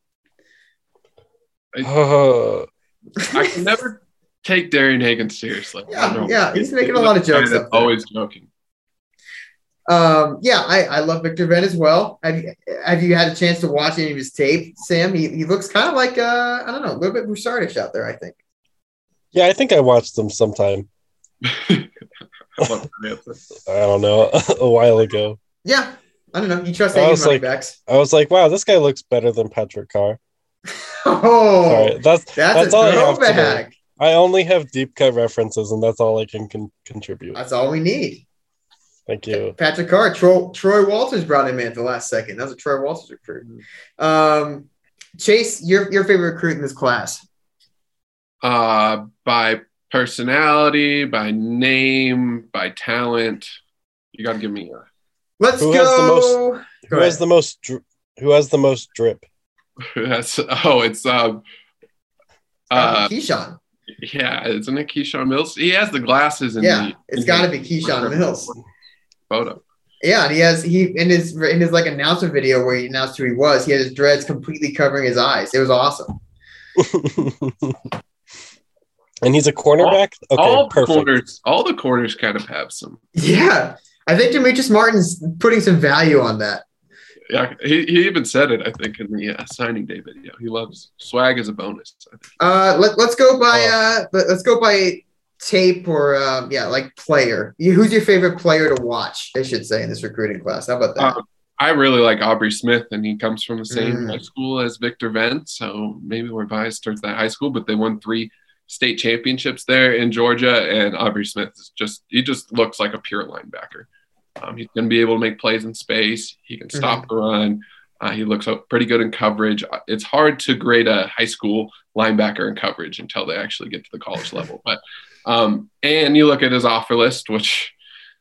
Uh, I can never take Darian Hagan seriously. I Yeah, don't know. yeah, he's He- making he's a lot of the guy jokes that's up there. Always joking. Um, yeah, I, I love Victor Venn as well. Have you, have you had a chance to watch any of his tape, Sam? He, he looks kind of like, uh, I don't know, a little bit Broussardish out there, I think. yeah, I think I watched them sometime. I love that answer. I don't know, a while ago. Yeah, I don't know. You trust I any was running like- backs? I was like, wow, this guy looks better than Patrick Carr. Oh, Sorry, that's that's, that's a all I have today. throwback. I only have deep cut references, and that's all I can con- contribute. That's all we need. Thank you. Patrick Carr, Troy, Troy Walters brought him in at the last second. That was a Troy Walters recruit. Um, Chase, your your favorite recruit in this class? Uh, by personality, by name, by talent. You got to give me a. Let's Who go. has the most- Go Who ahead. has the most? Dri- who has the most drip? That's oh, it's um. Uh, Keyshawn. yeah, isn't it Keyshawn Mills? He has the glasses in Yeah, the. it's in got to the be Keyshawn Mills. Photo. Yeah, and he has he in his in his like announcement video where he announced who he was. He had his dreads completely covering his eyes. It was awesome. And he's a cornerback. Okay, all the perfect. corners, all the corners kind of have some. Yeah, I think Demetrius Martin's putting some value on that. Yeah, he, he even said it. I think in the uh, signing day video, he loves swag as a bonus. I think. Uh, let, let's go by Oh. uh, let, let's go by tape or um, yeah, like player. You, who's your favorite player to watch? I should say in this recruiting class. How about that? Uh, I really like Aubrey Smith, and he comes from the same Mm. high school as Victor Venn, so maybe we're biased towards that high school. But they won three state championships there in Georgia, and Aubrey Smith is just—he just looks like a pure linebacker. Um, he's going to be able to make plays in space. He can stop the run. Uh, he looks up pretty good in coverage. It's hard to grade a high school linebacker in coverage until they actually get to the college level. But um, and you look at his offer list, which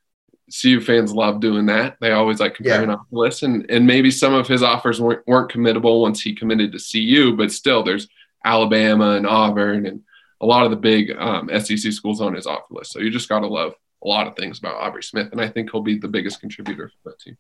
C U fans love doing that. They always like comparing Yeah. offer lists, and and maybe some of his offers weren't, weren't committable once he committed to C U, but still, there's Alabama and Auburn and a lot of the big um, S E C schools on his offer list. So you just got to love a lot of things about Aubrey Smith, and I think he'll be the biggest contributor for that team.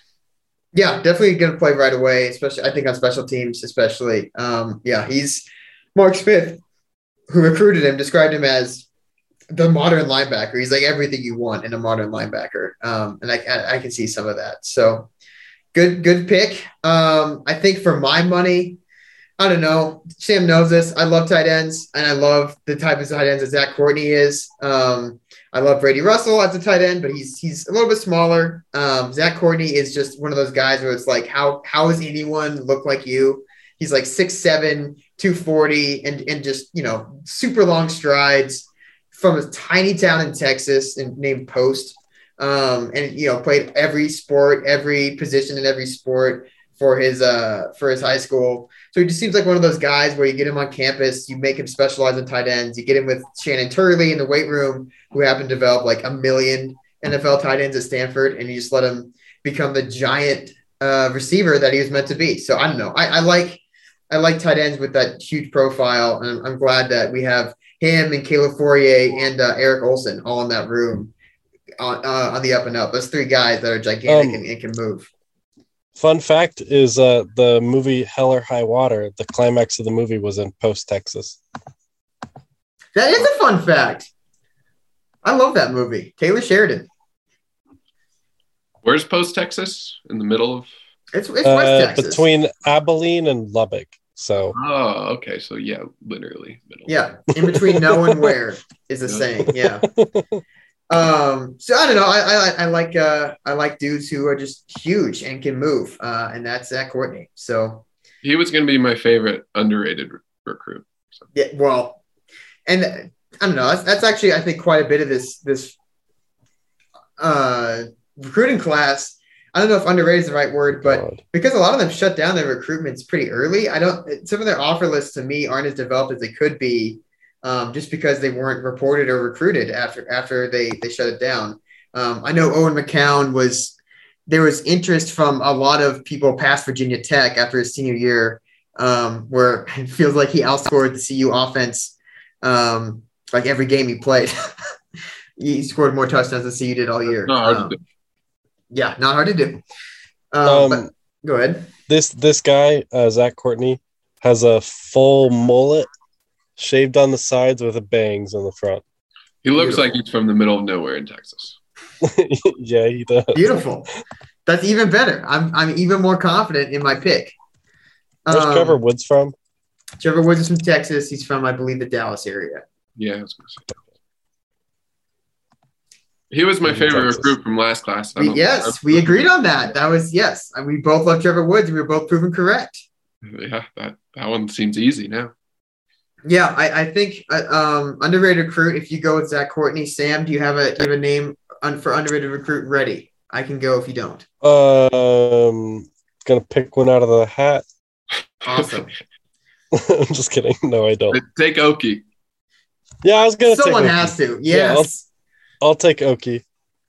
Yeah, definitely going to play right away, especially I think on special teams, especially. Um, yeah, he's Mark Smith, who recruited him, described him as the modern linebacker. He's like everything you want in a modern linebacker, um, and I, I, I can see some of that. So good, good pick. Um, I think for my money, I don't know. Sam knows this. I love tight ends, and I love the type of tight ends that Zach Courtney is. Um, I love Brady Russell as a tight end, but he's he's a little bit smaller. Um, Zach Courtney is just one of those guys where it's like, how how does anyone look like you? He's like six seven, two forty, and and just, you know, super long strides from a tiny town in Texas and named Post. Um, and you know, played every sport, every position in every sport for his uh for his high school. So he just seems like one of those guys where you get him on campus, you make him specialize in tight ends, you get him with Shannon Turley in the weight room, who happened to develop like a million N F L tight ends at Stanford, and you just let him become the giant uh, receiver that he was meant to be. So I don't know. I, I like I like tight ends with that huge profile, and I'm, I'm glad that we have him and Caleb Fourier and uh, Eric Olson all in that room on, uh, on the up and up. Those three guys that are gigantic Um, and, and can move. Fun fact is uh, the movie Hell or High Water, the climax of the movie was in Post, Texas. That is a fun fact. I love that movie. Taylor Sheridan. Where's Post, Texas? In the middle of? It's, it's West Uh, Texas. between Abilene and Lubbock. So Oh, okay. So yeah, literally middle. Yeah, in between no and where is a saying. Yeah. Um, so I don't know. I I, I like uh I like dudes who are just huge and can move. Uh, and that's Zach Courtney. So He was going to be my favorite underrated re- recruit. So. yeah, well, and uh, I don't know. That's, that's actually I think quite a bit of this this uh recruiting class. I don't know if underrated is the right word, but God. because a lot of them shut down their recruitments pretty early, I don't. Some of their offer lists to me aren't as developed as they could be. Um, just because they weren't reported or recruited after after they, they shut it down. Um, I know Owen McCown was there was interest from a lot of people past Virginia Tech after his senior year, um, where it feels like he outscored the C U offense um, like every game he played. He scored more touchdowns than C U did all year. Not hard Um, to do. yeah, not hard to do. Um, Um, but go ahead. This this guy, uh, Zach Courtney, has a full mullet, shaved on the sides with a bangs on the front. He looks Beautiful. like he's from the middle of nowhere in Texas. Yeah, he does. Beautiful. That's even better. I'm I'm even more confident in my pick. Where's Um, Trevor Woods from? Trevor Woods is from Texas. He's from, I believe, the Dallas area. Yeah, I was gonna say. He was my He's in favorite Texas. recruit from last class. I We, don't- yes, we agreed on that. That was yes. And we both love Trevor Woods, and we were both proven correct. Yeah, that, that one seems easy now. Yeah, I, I think uh, um, underrated recruit. If you go with Zach Courtney, Sam, do you have a do you have a name un, for underrated recruit ready? I can go if you don't. Um, gonna pick one out of the hat. Awesome. I'm just kidding. No, I don't. Take Oki. Yeah, I was gonna. Someone take has Oki. to. Yeah, I'll- Yes. I'll take Oki.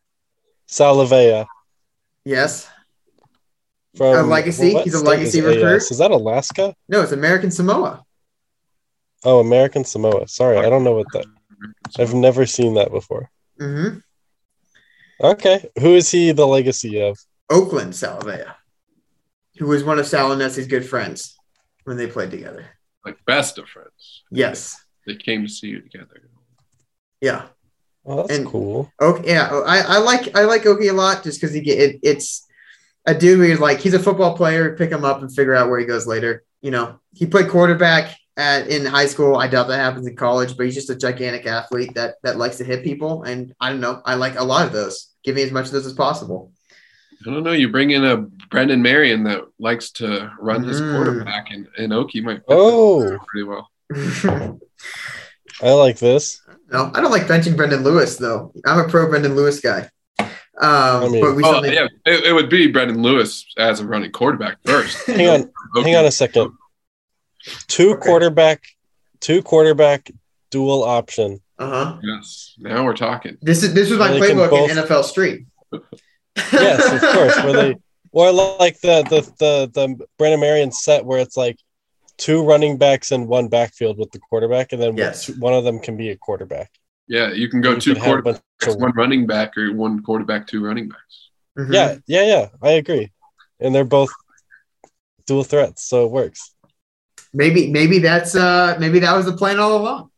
Salavea Yes. from A legacy? what He's a state legacy is recruit? A S? Is that Alaska? No, it's American Samoa. Oh, American Samoa. Sorry, I don't know what that. I've never seen that before. Mm-hmm. Okay, who is he the legacy of? Oakland Salavea, who was one of Sal and Nessie's good friends when they played together. Like best of friends. Yes. They came to see you together. Yeah. Oh, that's And- cool. Okay, yeah, I, I like I like Okie a lot just because he get it, it's a dude where you're like he's a football player, pick him up and figure out where he goes later. You know, he played quarterback at in high school. I doubt that happens in college, but he's just a gigantic athlete that that likes to hit people. And I don't know, I like a lot of those. Give me as much of those as possible. I don't know. You bring in a Brendan Marion that likes to run his Mm. quarterback, and, and Oki might fit Oh. that pretty well. no, I like this. I don't like benching Brendan Lewis though. I'm a pro Brendan Lewis guy. Um, I mean- but we Oh, something, yeah. It, it would be Brendan Lewis as a running quarterback first. Hang on, Oki. hang on a second. Two Okay. quarterback, two quarterback dual option. uh-huh. Yes. Now we're talking. This is this was my They can playbook both- in N F L Street. Yes, of course. Where they or like the the the the Brandon Marion set where it's like two running backs and one backfield with the quarterback, and then Yes. one of them can be a quarterback. Yeah, you can go You two could have a bunch quarterbacks, of- one running back, or one quarterback, two running backs. Mhm. Yeah, yeah, yeah. I agree, and they're both dual threats, so it works. Maybe maybe that's uh maybe that was the plan all along.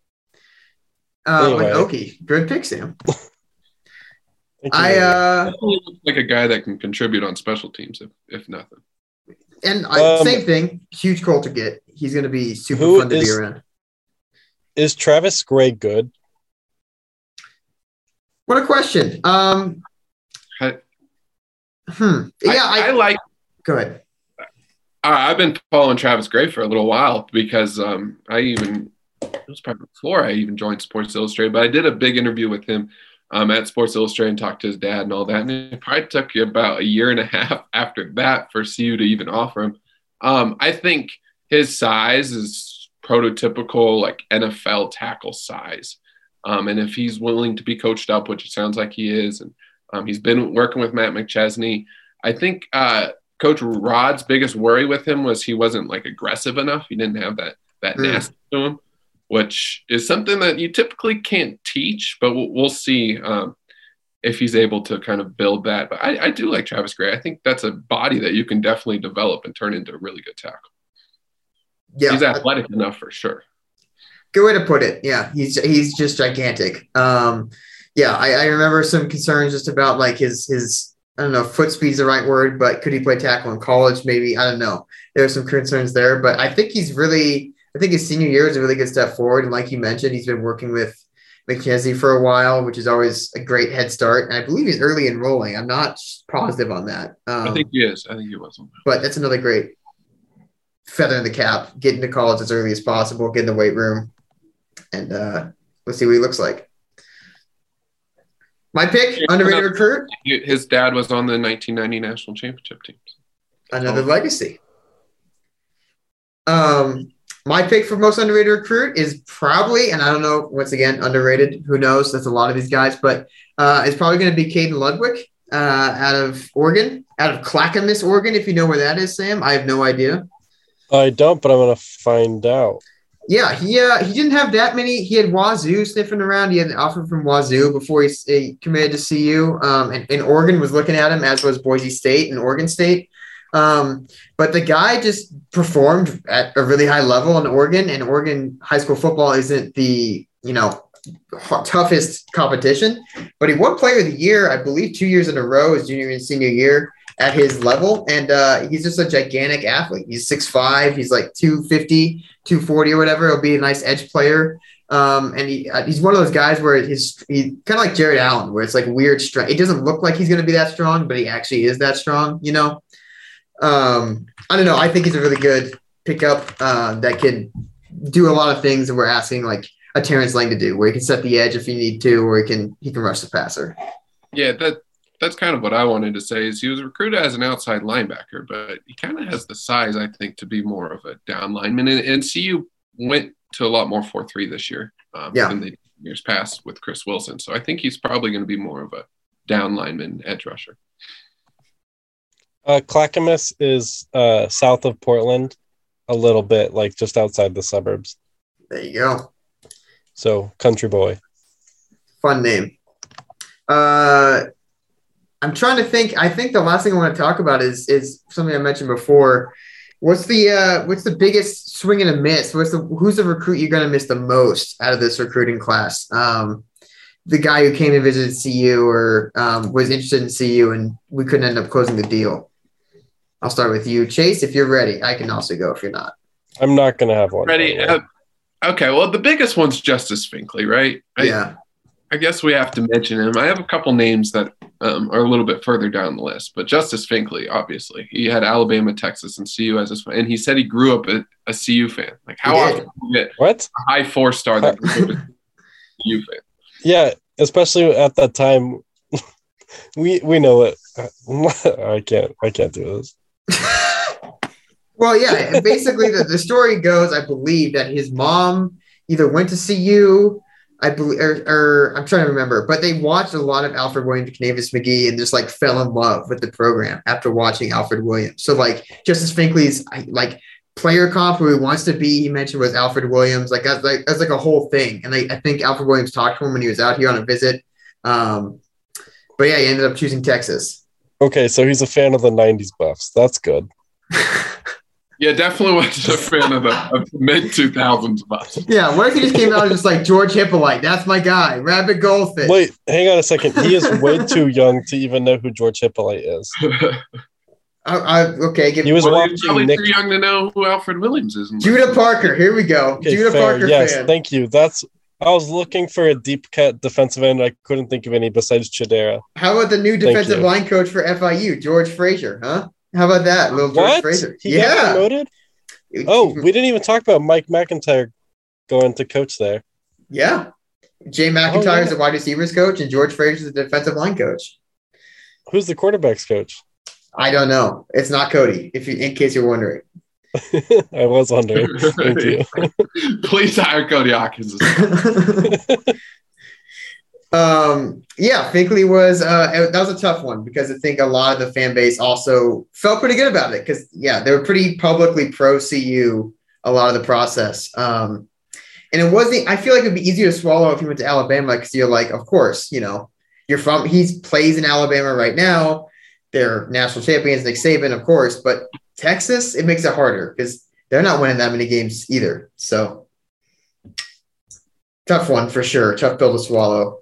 Uh Anyway. with Oki. Good pick, Sam. Thank you I very much. uh Definitely looks like a guy that can contribute on special teams, if, if nothing. and I, Um, same thing, huge goal to get. He's gonna be super Who fun to be is- around. Is Travis Gray good? What a question. Um I, hmm. Yeah, I, I, I like. go ahead. I- I've been following Travis Gray for a little while because um, I even it was probably before I even joined Sports Illustrated, but I did a big interview with him um, at Sports Illustrated and talked to his dad and all that. And it probably took you about a year and a half after that for C U to even offer him. Um, I think his size is prototypical like N F L tackle size. Um, and if he's willing to be coached up, which it sounds like he is, and um, he's been working with Matt McChesney, I think uh, Coach Rod's biggest worry with him was he wasn't like aggressive enough. He didn't have that that Mm. nasty to him, which is something that you typically can't teach, but we'll, we'll see. Um, if he's able to kind of build that. But I, I do like Travis Gray. I think that's a body that you can definitely develop and turn into a really good tackle. Yeah, he's athletic I, enough for sure. Good way to put it. Yeah, he's he's just gigantic. Um, yeah, I, I remember some concerns just about like his his I don't know, foot speed's the right word, but could he play tackle in college? Maybe, I don't know. There are some concerns there, but I think he's really. I think his senior year is a really good step forward, and like you mentioned, he's been working with McKenzie for a while, which is always a great head start. And I believe he's early enrolling. I'm not positive on that. Um, I think he is. I think he was. But that's another great feather in the cap. Get into college as early as possible, get in the weight room, and uh, let's see what he looks like. My pick, yeah, underrated recruit. His dad was on the nineteen ninety national championship team. Another oh. legacy. Um. My pick for most underrated recruit is probably, and I don't know, once again, underrated. Who knows? That's a lot of these guys, but uh, it's probably going to be Caden Ludwig uh, out of Oregon, out of Clackamas, Oregon. If you know where that is, Sam, I have no idea. I don't, but I'm going to find out. Yeah, he uh, he didn't have that many. He had Wazoo sniffing around. He had an offer from Wazoo before he, he committed to C U, um, and, and Oregon was looking at him, as was Boise State and Oregon State. Um, but the guy just performed at a really high level in Oregon, and Oregon high school football isn't the, you know, toughest competition, but he won player of the year, I believe two years in a row, his junior and senior year at his level. And, uh, he's just a gigantic athlete. He's six five, he's like two fifty, two forty or whatever. He'll be a nice edge player. Um, and he, uh, he's one of those guys where his, he kind of like Jared Allen, where it's like weird strength. It doesn't look like he's going to be that strong, but he actually is that strong, you know? Um, I don't know. I think he's a really good pickup uh, that can do a lot of things that we're asking like a Terrence Lang to do, where he can set the edge if you need to, or he can he can rush the passer. Yeah, that that's kind of what I wanted to say. Is he was recruited as an outside linebacker, but he kind of has the size, I think, to be more of a down lineman. And, and C U went to a lot more four three this year um, yeah. than the years past with Chris Wilson. So I think he's probably going to be more of a down lineman edge rusher. Uh, Clackamas is uh, south of Portland, a little bit, like just outside the suburbs. There you go. So, country boy. Fun name. Uh, I'm trying to think. I think the last thing I want to talk about is is something I mentioned before. What's the uh, what's the biggest swing and a miss? What's the who's the recruit you're going to miss the most out of this recruiting class? Um, the guy who came and visited C U or um, was interested in C U, and we couldn't end up closing the deal. I'll start with you, Chase. If you're ready, I can also go if you're not. I'm not going to have one. Ready? Uh, okay. Well, the biggest one's Justice Finkley, right? I, yeah. I guess we have to mention him. I have a couple names that um, are a little bit further down the list, but Justice Finkley, obviously, he had Alabama, Texas, and C U as his fan, and he said he grew up a, a C U fan. Like, how often do you get what? a high four star that grew up a C U fan? Yeah, especially at that time. we we know it. I can't. I can't do this. Well, yeah, basically the, the story goes, I believe, that his mom either went to C U, I believe, or, or I'm trying to remember, but they watched a lot of Alfred Williams, Canavis McGee, and just like fell in love with the program after watching Alfred Williams. So like Justice Finkley's like player comp who he wants to be, he mentioned was Alfred Williams. Like that's like that's like a whole thing. And like, I think Alfred Williams talked to him when he was out here on a visit. Um, but yeah, he ended up choosing Texas. Okay, so he's a fan of the nineties Buffs. That's good. Yeah, definitely was a fan of the, of the mid two thousands Buffs. Yeah, what if he just came out and just like George Hippolyte? That's my guy, Rabbit Goldfish. Wait, hang on a second. He is way too young to even know who George Hippolyte is. I, I, okay, give he was well, watching probably Nick... too young to know who Alfred Williams is. Judah Parker, here we go. Okay, Judah fair. Parker yes, fan. Thank you. That's I was looking for a deep cut defensive end. I couldn't think of any besides Chidera. How about the new defensive line coach for F I U, George Frazier? Huh? How about that, little George what? Frazier? He yeah, got promoted. Oh, we didn't even talk about Mike McIntyre going to coach there. Yeah, Jay McIntyre oh, yeah. is the wide receivers coach, and George Frazier is the defensive line coach. Who's the quarterbacks coach? I don't know. It's not Cody. If you, in case you're wondering. I was wondering. Thank you. Please hire Cody Hawkins. um, yeah, Finkley was uh, that was a tough one because I think a lot of the fan base also felt pretty good about it because yeah, they were pretty publicly pro C U a lot of the process. Um, and it wasn't. I feel like it'd be easier to swallow if you went to Alabama because you're like, of course, you know, you're from, he plays in Alabama right now. They're national champions, Nick Saban, of course, but Texas, it makes it harder because they're not winning that many games either. So tough one for sure. Tough pill to swallow.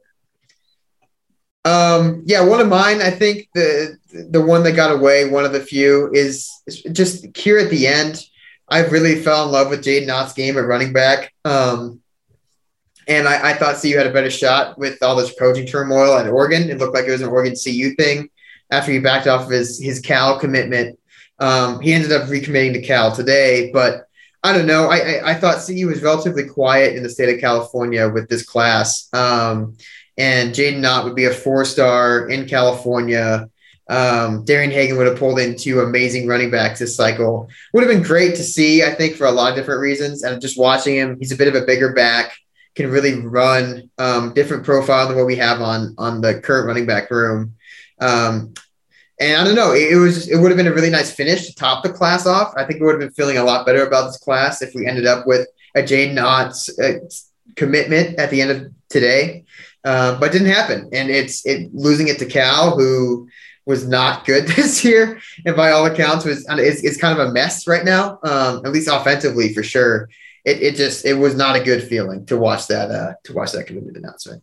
Um, yeah, one of mine, I think the the one that got away, one of the few, is, is just here at the end. I really fell in love with Jaden Ott's game at running back. Um, and I, I thought C U had a better shot with all this coaching turmoil at Oregon. It looked like it was an Oregon C U thing after he backed off of his, his Cal commitment. Um, he ended up recommitting to Cal today, but I don't know. I, I, I thought C U was relatively quiet in the state of California with this class. Um, and Jaden Ott would be a four-star in California. Um, Darian Hagan would have pulled in two amazing running backs this cycle. Would have been great to see, I think, for a lot of different reasons. And just watching him, he's a bit of a bigger back, can really run, um, different profile than what we have on, on the current running back room. Um, and I don't know, it, it was just, it would have been a really nice finish to top the class off. I think we would have been feeling a lot better about this class if we ended up with a Jaden Ott's uh, commitment at the end of today. Uh, but it didn't happen. And it's it losing it to Cal, who was not good this year, and by all accounts was is, is kind of a mess right now, um, at least offensively for sure. It it just it was not a good feeling to watch that uh, to watch that commitment announcement.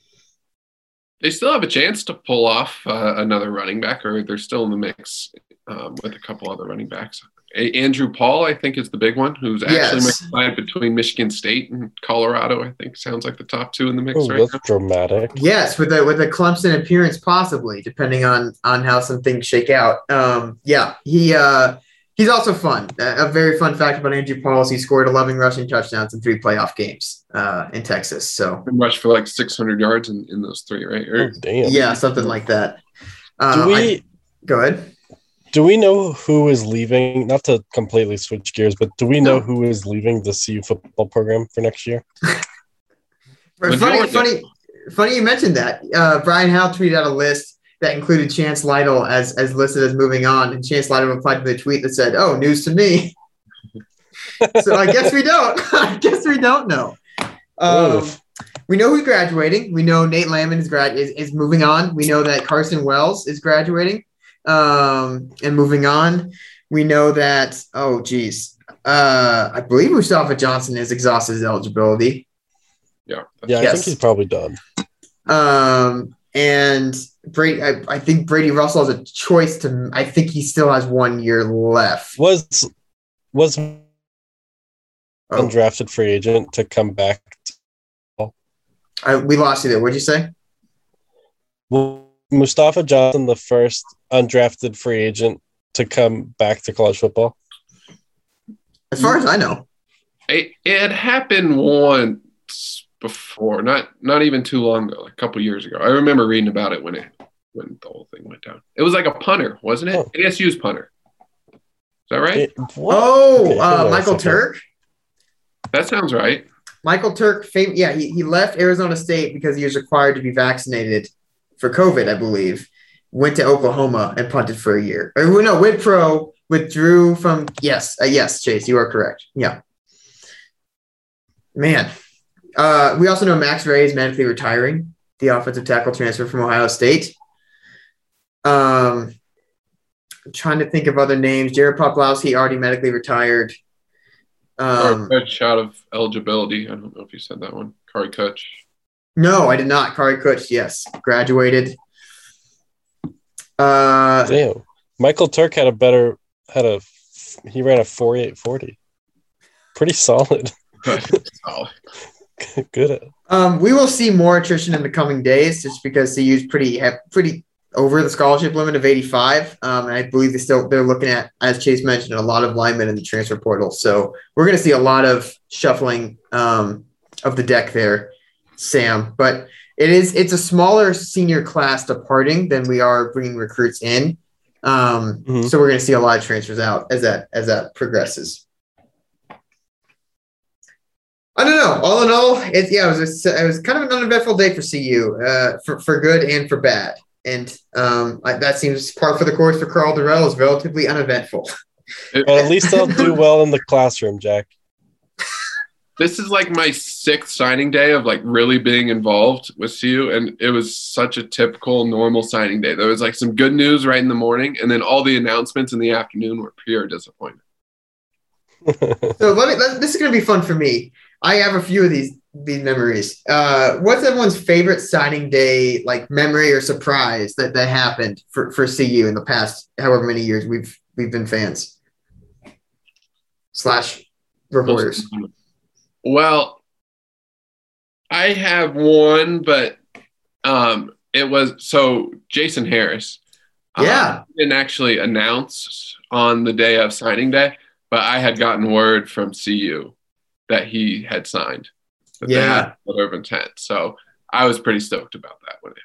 They still have a chance to pull off uh, another running back, or they're still in the mix um, with a couple other running backs. A- Andrew Paul, I think, is the big one, who's actually Yes. mixed between Michigan State and Colorado. I think sounds like the top two in the mix Oh, right that's now. dramatic. Yes, with the with the Clemson appearance possibly, depending on on how some things shake out. Um, yeah, he uh, he's also fun. A, a very fun fact about Andrew Paul is he scored eleven rushing touchdowns in three playoff games uh, in Texas. So And rushed for like six hundred yards in, in those three, right? Or, Oh, damn. yeah, something like that. Uh, Do we I- go ahead. do we know who is leaving? Not to completely switch gears, but do we know No. who is leaving the C U football program for next year? Funny, Majority. funny, funny you mentioned that. Uh, Brian Howe tweeted out a list that included Chance Lytle as as listed as moving on, and Chance Lytle replied to the tweet that said, "Oh, news to me." So I guess we don't. I guess we don't know. Um, Oof. we know who's graduating. We know Nate Landman is grad is, is moving on. We know that Carson Wells is graduating um, and moving on. We know that. Oh, geez. Uh, I believe Mustafa Johnson has exhausted his eligibility. yeah. Yeah, I Yes. think he's probably done. Um, and Brady, I, I think Brady Russell has a choice to. I think he still has one year left. Was was Oh, undrafted free agent to come back. I, we lost you there. What'd you say? Was Mustafa Johnson the first undrafted free agent to come back to college football? As far as I know, It, it had happened once before, not not even too long ago, like a couple years ago. I remember reading about it when it when the whole thing went down. It was like a punter, wasn't it? Oh. A S U's punter. Is that right? It- what? oh, Okay, hold uh, on a Michael second. Turk. That sounds right. Michael Turk, fame, yeah, he, he left Arizona State because he was required to be vaccinated for COVID, I believe. Went to Oklahoma and punted for a year. Or well, no, went pro, withdrew from. Yes, uh, yes, Chase, you are correct. Yeah, man. Uh, we also know Max Ray is medically retiring, the offensive tackle transfer from Ohio State. Um, I'm trying to think of other names. Jared Poplowski already medically retired. Um, Kari Kutch out of eligibility. I don't know if you said that one. Kari Kutch. no, I did not. Kari Kutch, yes, graduated. Uh, Damn. Michael Turk had a better had a he ran a four eight forty. Pretty solid. Solid. Good at um, we will see more attrition in the coming days, just because C U's pretty have pretty over the scholarship limit of eighty-five. Um, and I believe they still they're looking at, as Chase mentioned, a lot of linemen in the transfer portal. So we're going to see a lot of shuffling um, of the deck there, Sam. But it is it's a smaller senior class departing than we are bringing recruits in. Um, Mhm. So we're going to see a lot of transfers out as that as that progresses. I don't know. All in all, it, yeah, it was a, it was kind of an uneventful day for C U, uh, for for good and for bad. And um, I, that seems par for the course for Carl Durrell is relatively uneventful. But at least they'll do well in the classroom, Jack. this is like my sixth signing day of like really being involved with C U, and it was such a typical normal signing day. There was like some good news right in the morning, and then all the announcements in the afternoon were pure disappointment. So let me. Let, this is going to be fun for me. I have a few of these these memories. Uh, what's everyone's favorite signing day like memory or surprise that that happened for, for C U in the past however many years we've we've been fans slash reporters? Well, I have one, but um, it was so Jason Harris. Yeah, um, didn't actually announce on the day of signing day, but I had gotten word from C U that he had signed. That yeah, they had a letter of intent. So I was pretty stoked about that when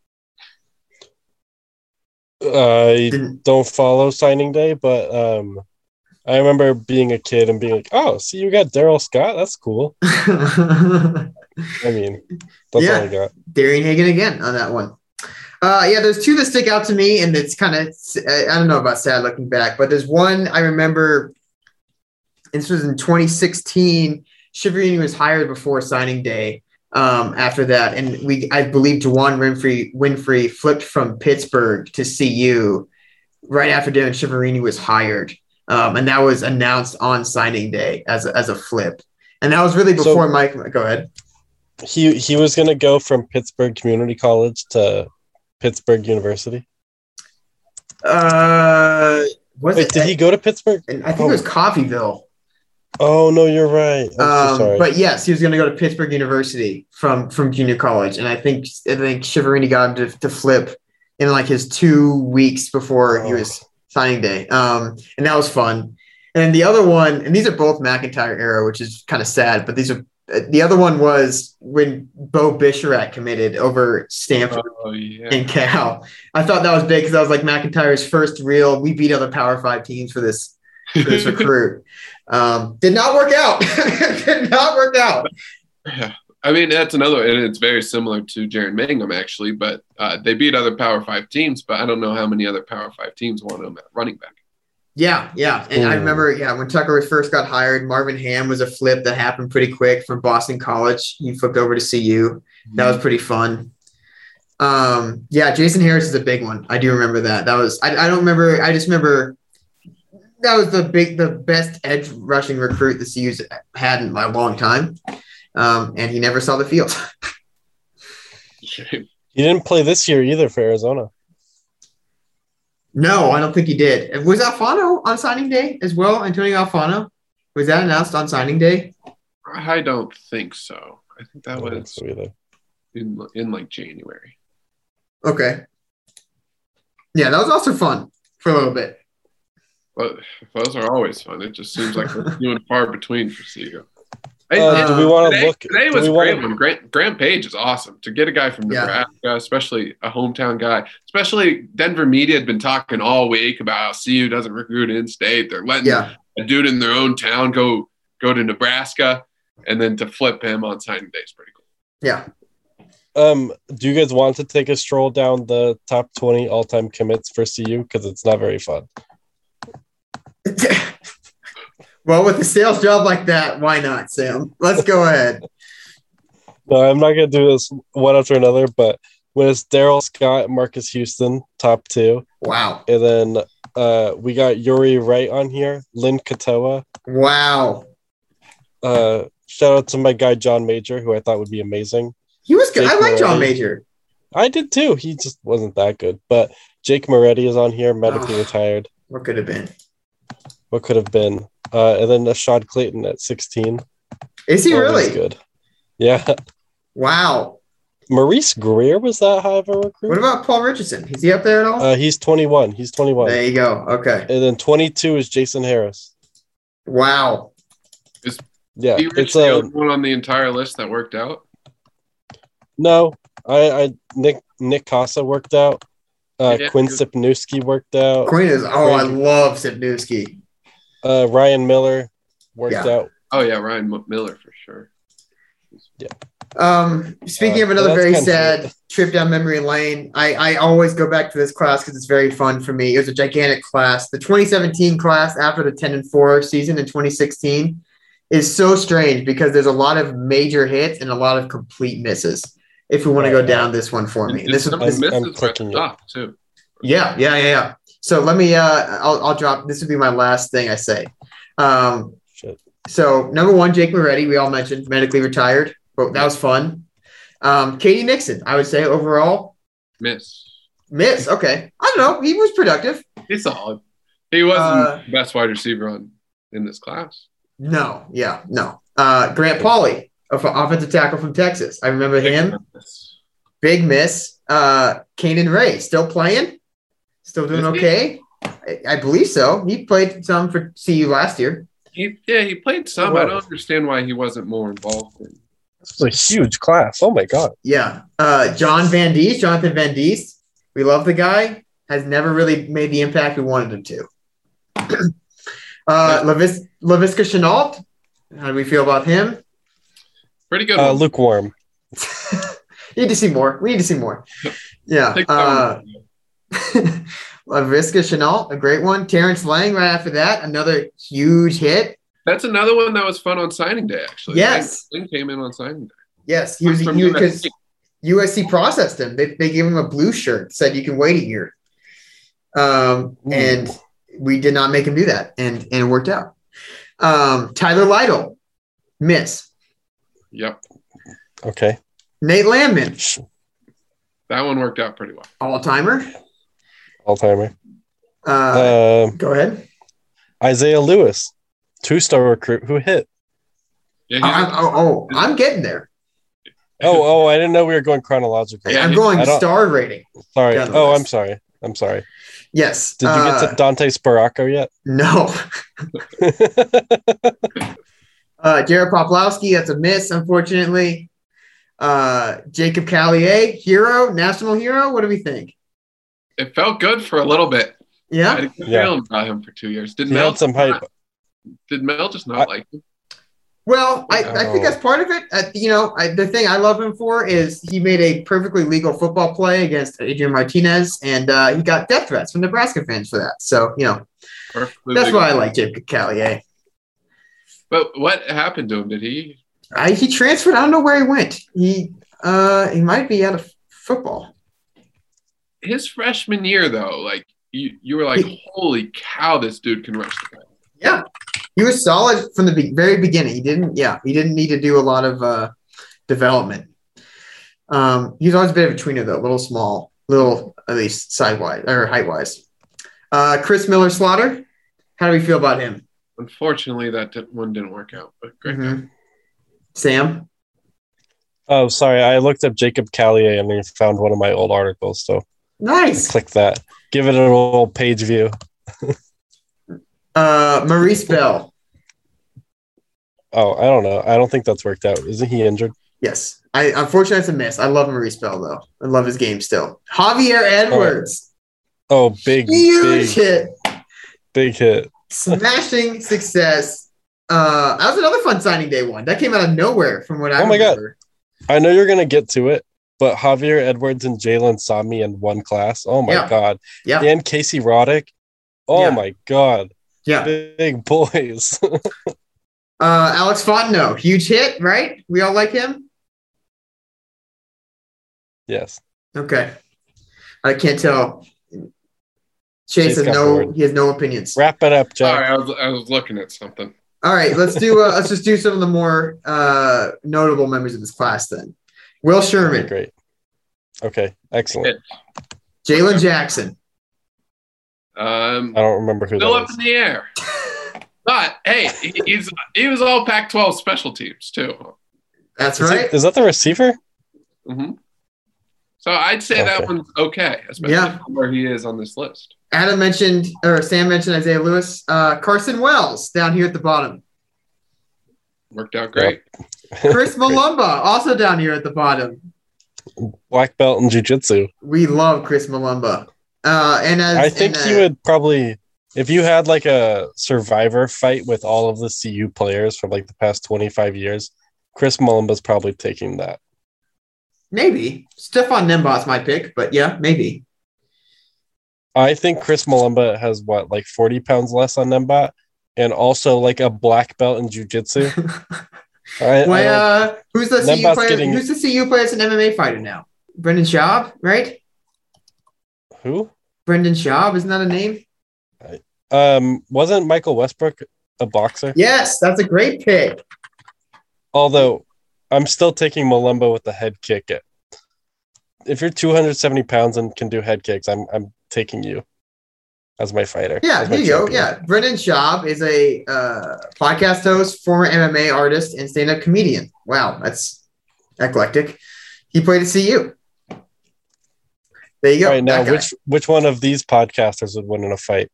it I Didn't- don't follow signing day, but um, I remember being a kid and being like, "Oh, see, you got Daryl Scott. That's cool." I mean, that's Yeah. all I got. Darian Hagan again on that one. Uh, yeah, there's two that stick out to me, and it's kind of, I don't know about sad looking back, but there's one I remember, this was in twenty sixteen, Shiverini was hired before signing day um, after that, and we, I believe Juwan Winfrey, Winfrey flipped from Pittsburgh to C U right after Darren Shiverini was hired, um, and that was announced on signing day as a, as a flip, and that was really before So- Mike, go ahead. He he was gonna go from Pittsburgh Community College to Pittsburgh University. Uh, was Wait, it, did he go to Pittsburgh? and I think it was Coffeyville. Oh no, you're right. I'm so Um, sorry. but yes, he was going to go to Pittsburgh University from from junior college, and I think I think Shiverini got him to, to flip in like his two weeks before he Oh. was signing day, um, and that was fun. And then the other one, and these are both McIntyre era, which is kind of sad, but these are the other one was when Bo Bisharat committed over Stanford Oh yeah. and Cal. I thought that was big because that was like McIntyre's first real. We beat other Power Five teams for this for this recruit. Um, did not work out. did not work out. Yeah. I mean, that's another, and it's very similar to Jaron Mangum, actually, but uh, they beat other Power Five teams, but I don't know how many other Power Five teams want him at running back. Yeah, yeah. And I Ooh. remember, yeah, when Tucker first got hired, Marvin Ham was a flip that happened pretty quick from Boston College. He flipped over to C U. That was pretty fun. Um, yeah, Jason Harris is a big one. I do remember that. That was, I, I don't remember, I just remember that was the big, the best edge rushing recruit the C U's had in a long time. Um, and he never saw the field. He didn't play this year either for Arizona. No, I don't think he did. Was Alfano on signing day as well? Antonio Alfano? Was that announced on signing day? I don't think so. I think that I don't think was so either. in, in like January. Okay. Yeah, that was also fun for a little bit. But those are always fun. It just seems like they're few and far between for C U. Hey, Uh, yeah, do we want to today, look? Today do was we a wanna- great one. Grant, Grant Page is awesome. To get a guy from Yeah. Nebraska, especially a hometown guy, especially Denver media had been talking all week about how C U doesn't recruit in state. They're letting Yeah. a dude in their own town go go to Nebraska, and then to flip him on signing day is pretty cool. Yeah. Um, do you guys want to take a stroll down the top twenty all-time commits for C U? Because it's not very fun. Well, with a sales job like that, why not, Sam? Let's go ahead. No, I'm not gonna do this one after another, but when it's Daryl Scott, Marcus Houston, top two, Wow. and then uh, we got Yuri Wright on here, Lynn Katoa. Wow. Uh, shout out to my guy John Major, who I thought would be amazing. He was good. Jake I like John Moretti. Major. I did too. He just wasn't that good. But Jake Moretti is on here, medically Oh. retired. What could have been? What could have been? Uh, and then Ashad Clayton at sixteen. Is he Always really? good? Yeah. Wow. Maurice Greer was that high of a recruit? What about Paul Richardson? Is he up there at all? Uh, he's twenty-one. He's twenty-one. There you go. Okay. And then twenty-two is Jason Harris. Wow. Yeah, He Rich it's the a only one on the entire list that worked out. no. I, I Nick Nick Casa worked out. Uh, Yeah, Quinn good. Sipnewski worked out. Quinn is, oh, I Brandon- love Sipnewski. Uh, Ryan Miller worked Yeah. out. Oh yeah, Ryan M- Miller for sure. Um, speaking Uh, of another that's very kinda sad true. trip down memory lane, I, I always go back to this class because it's very fun for me. It was a gigantic class. The twenty seventeen class after the ten and four season in twenty sixteen is so strange because there's a lot of major hits and a lot of complete misses. If we want to go down this one for me, And this is some this, misses I'm were clicking it. tough too. yeah, yeah, yeah, yeah. So let me. Uh, I'll I'll drop. This would be my last thing I say. Um, Shit. so number one, Jake Moretti. We all mentioned medically retired, but that was fun. Um, Katie Nixon. I would say overall Miss. miss. Okay, I don't know. He was productive. He's solid. He wasn't Uh, the best wide receiver on in this class. No, yeah, no. Uh, Grant Pauly, off- offensive tackle from Texas. I remember him. Big miss. Uh, Kanan Ray, still playing? Still doing Is he? okay? I, I believe so. He played some for C U last year. He yeah, he played some. Whoa. I don't understand why he wasn't more involved in. This was a huge class. Oh my god. Yeah. Uh, John Van Diest, Jonathan Van Diest. We love the guy. Has never really made the impact we wanted him to. uh, Lavis- Laviska Chenault. How do we feel about him? Pretty good. Uh, one. lukewarm. Need to see more. We need to see more. Yeah. Take that Uh, one. Laviska Chenault, a great one. Terrence Lang right after that, another huge hit. That's another one that was fun on signing day. Actually, Yes. Lane came in on signing day. Yes, he was From he, U S because C. U S C processed him. They, they gave him a blue shirt, said you can wait a year. Um, Ooh. and we did not make him do that, and, and it worked out. Um, Tyler Lytle, miss. Yep, Okay. Nate Landman, that one worked out pretty well. all timer. All timer. Uh, Um, go ahead. Isaiah Lewis, two star recruit who hit. Yeah, Oh, he's- I'm, oh, oh, I'm getting there. Oh, oh, I didn't know we were going chronologically. Yeah, I'm he- going I don't- star rating. Sorry. down the Oh, list. I'm sorry. I'm sorry. Yes. Did you uh, get to Dante Sparaco yet? No. Uh, Jared Poplowski, that's a miss, unfortunately. Uh, Jacob Callier, hero, national hero. What do we think? it felt good for a little bit. I Yeah. had a good Yeah. feeling about him for two years. Did He Mel had some hype. Did Mel just not I- like him? Well, I, I think Oh. that's part of it. Uh, you know, I, the thing I love him for is he made a perfectly legal football play against Adrian Martinez, and uh, he got death threats from Nebraska fans for that. So, you know, Perfectly that's legal. why I like Jacob Callier. But what happened to him? Did he? I, he transferred. I don't know where he went. He uh, he might be out of football. His freshman year, though, like you, you were like, holy cow, this dude can rush the ball. Yeah, he was solid from the be- very beginning. He didn't, yeah, he didn't need to do a lot of uh, development. Um, he's always a bit of a tweener, though, a little small, little at least sidewise or height wise. Uh, Chris Miller Slaughter, how do we feel about him? Unfortunately, that did, one didn't work out. But great. Mhm. Sam, Oh, sorry. I looked up Jacob Callier and I found one of my old articles. So nice. click that. Give it a little page view. Uh, Maurice Bell, Oh, I don't know. I don't think that's worked out. Isn't he injured? yes. I unfortunately it's a miss. I love Maurice Bell though. I love his game still. Javier Edwards, Oh, big, huge big, hit. big hit. Smashing success. Uh, that was another fun signing day one. That came out of nowhere from what I Oh my God. remember. I know you're going to get to it, but Javier Edwards and Jalen saw me in one class. Oh my Yeah. God. Yeah. And Casey Roddick. Oh Yeah. my God. Yeah. Big boys. Uh, Alex Fontenot, huge hit, right? We all like him? Yes. Okay. I can't tell. Chase, Chase has got no bored. he has no opinions. Wrap it up, Jack. Sorry, I was, I was looking at something. All right, let's do uh, let's just do some of the more uh, notable members of this class then. Will Sherman, Great. Okay. Excellent. Jalen Jackson. Um, I don't remember who still that up is. in the air. But hey, he- he's he was all Pac twelve special teams too. That's Is, he- right. is that the receiver? hmm So I'd say that Okay. one's okay, especially Yeah. from where he is on this list. Adam mentioned, or Sam mentioned Isaiah Lewis. Uh, Carson Wells down here at the bottom. Worked out great. Chris Malumba also down here at the bottom. Black belt in jiu-jitsu. We love Chris Malumba. Uh, and as I think and, he uh, would probably, if you had like a survivor fight with all of the C U players from like the past twenty-five years, Chris Mulumba's probably taking that. maybe Stephon Nembot's my pick, but yeah, maybe. I think Chris Mulumba has what, like forty pounds less on Nembot, and also like a black belt in jiu-jitsu. I, Why, I uh, who's the C U Nembas player? getting- Who's the C U player that's an M M A fighter now? Brendan Schaub, right? who? Brendan Schaub, isn't that a name? Um, wasn't Michael Westbrook a boxer? Yes, that's a great pick. Although I'm still taking Malemba with the head kick. It. If you're two hundred seventy pounds and can do head kicks, I'm I'm taking you as my fighter. Yeah, as my there you go. champion. Yeah, Brendan Schaub is a uh, podcast host, former M M A artist, and stand-up comedian. Wow, that's eclectic. He played at C U. There you go. All right, now that guy. which which one of these podcasters would win in a fight?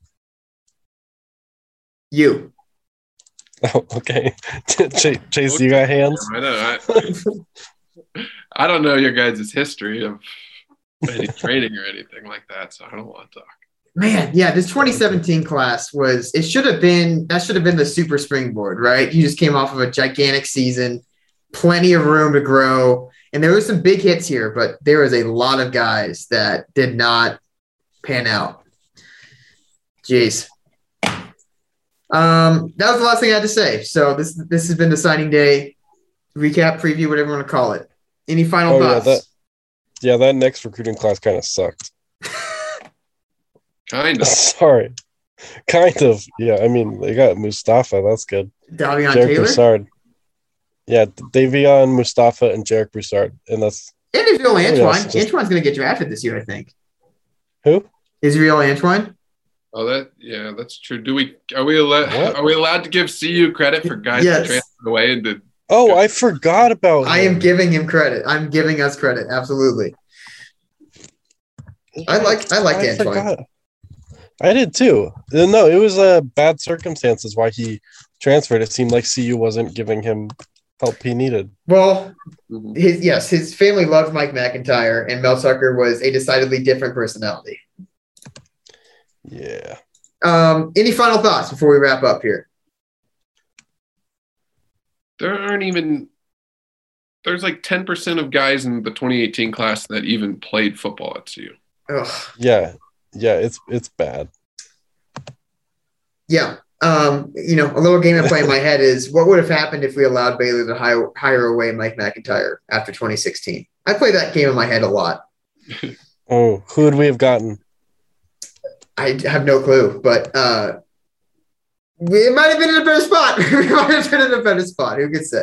You. Oh, okay. Chase, Chase, you got hands? I don't, I, I don't know your guys' history of any training or anything like that, so I don't want to talk. Man, yeah, this twenty seventeen class was, it should have been, that should have been the super springboard, right? You just came off of a gigantic season, plenty of room to grow. And there were some big hits here, but there was a lot of guys that did not pan out. Jeez. Um, that was the last thing I had to say. So this this has been the signing day recap, preview, whatever you want to call it. Any final Oh, yeah, thoughts? that, yeah, that next recruiting class kind of sucked. Kind of. Sorry. Kind of. Yeah, I mean, they got Mustafa. That's good. Davion Jarek Taylor? Broussard. Yeah, Davion, Mustafa, and Jarek Broussard. And that's And Israel yeah, Antoine. it's just- Antoine's going to get drafted this year, I think. who? Israel Antoine? Oh, that yeah, that's true. Do we are we allowed What? are we allowed to give C U credit for guys Yes. that transferred away and did? Oh, I forgot about I him. am giving him credit. I'm giving us credit. Absolutely. I like I like I Antoine. forgot. I did too. Uh, No, it was uh, bad circumstances why he transferred. It seemed like C U wasn't giving him help he needed. Well, Mhm. his yes, his family loved Mike McIntyre, and Mel Tucker was a decidedly different personality. Yeah. Um, any final thoughts before we wrap up here? There aren't even there's like ten percent of guys in the twenty eighteen class that even played football at C U. Ugh. Yeah. Yeah, it's it's bad. Yeah. Um, you know, a little game I play in my head is what would have happened if we allowed Baylor to hire, hire away Mike McIntyre after twenty sixteen? I play that game in my head a lot. Oh, who would we have gotten? I have no clue, but uh, we might have been in a better spot. we might have been in a better spot. Who could say?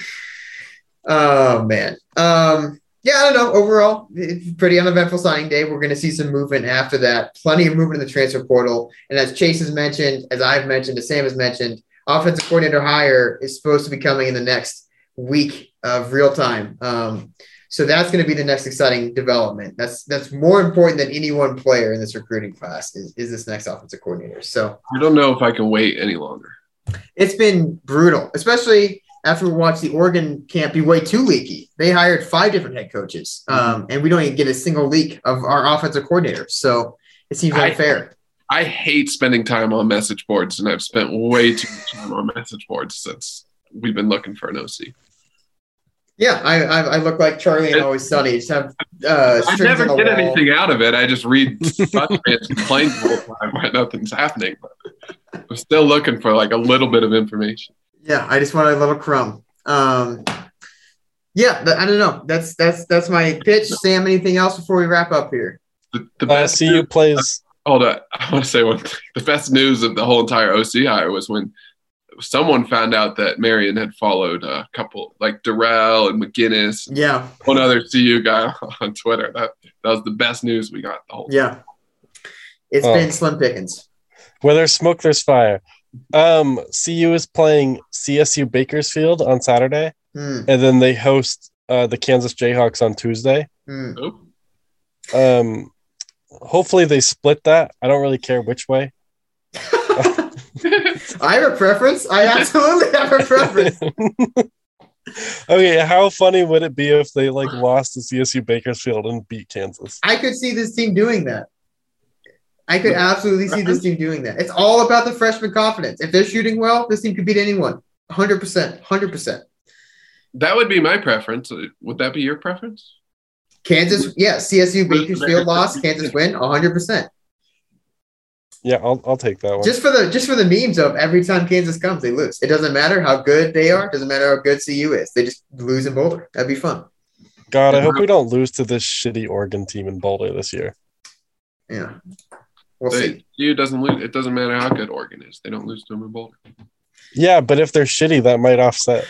Oh, man. Um, yeah, I don't know. Overall, it's a pretty uneventful signing day. We're going to see some movement after that. Plenty of movement in the transfer portal. And as Chase has mentioned, as I've mentioned, as Sam has mentioned, offensive coordinator hire is supposed to be coming in the next week of real time. Um, so that's going to be the next exciting development. That's that's more important than any one player in this recruiting class is, is this next offensive coordinator. So I don't know if I can wait any longer. it's been brutal, especially after we watched the Oregon camp be way too leaky. They hired five different head coaches, um, and we don't even get a single leak of our offensive coordinator. So it seems I- unfair. I hate spending time on message boards, and I've spent way too much time on message boards since we've been looking for an O C. Yeah, I, I I look like Charlie and Always Sunny. Just have uh, I strings never on the get wall. anything out of it. I just read bus fans complain the whole time why nothing's happening. But I'm still looking for like a little bit of information. Yeah, I just want a little crumb. Um, yeah, th- I don't know. That's that's that's my pitch. Sam, anything else before we wrap up here? The, the Uh, best C U plays. Hold on. I want to say one thing. The best news of the whole entire O C hire was when someone found out that Marion had followed a couple like Durrell and McGinnis, and Yeah, one other C U guy on Twitter. That that was the best news we got the whole time. yeah. It's Oh. been slim pickings. Where there's smoke, there's fire. Um, C U is playing C S U Bakersfield on Saturday, Hmm, and then they host uh, the Kansas Jayhawks on Tuesday. hmm. Nope. Um, hopefully they split that. I don't really care which way. I have a preference. I absolutely have a preference. Okay, how funny would it be if they like lost to C S U Bakersfield and beat Kansas? I could see this team doing that. I could absolutely see this team doing that. It's all about the freshman confidence. If they're shooting well, this team could beat anyone. one hundred percent. one hundred percent. That would be my preference. Would that be your preference? Kansas, yeah, C S U Bakersfield lost, Kansas win, one hundred percent. Yeah, I'll I'll take that one. Just for the just for the memes of every time Kansas comes, they lose. It doesn't matter how good they are. It doesn't matter how good C U is. They just lose in Boulder. That'd be fun. God, I hope we don't lose to this shitty Oregon team in Boulder this year. Yeah, we'll They, see. C U doesn't lose. It doesn't matter how good Oregon is. They don't lose to them in Boulder. Yeah, but if they're shitty, that might offset.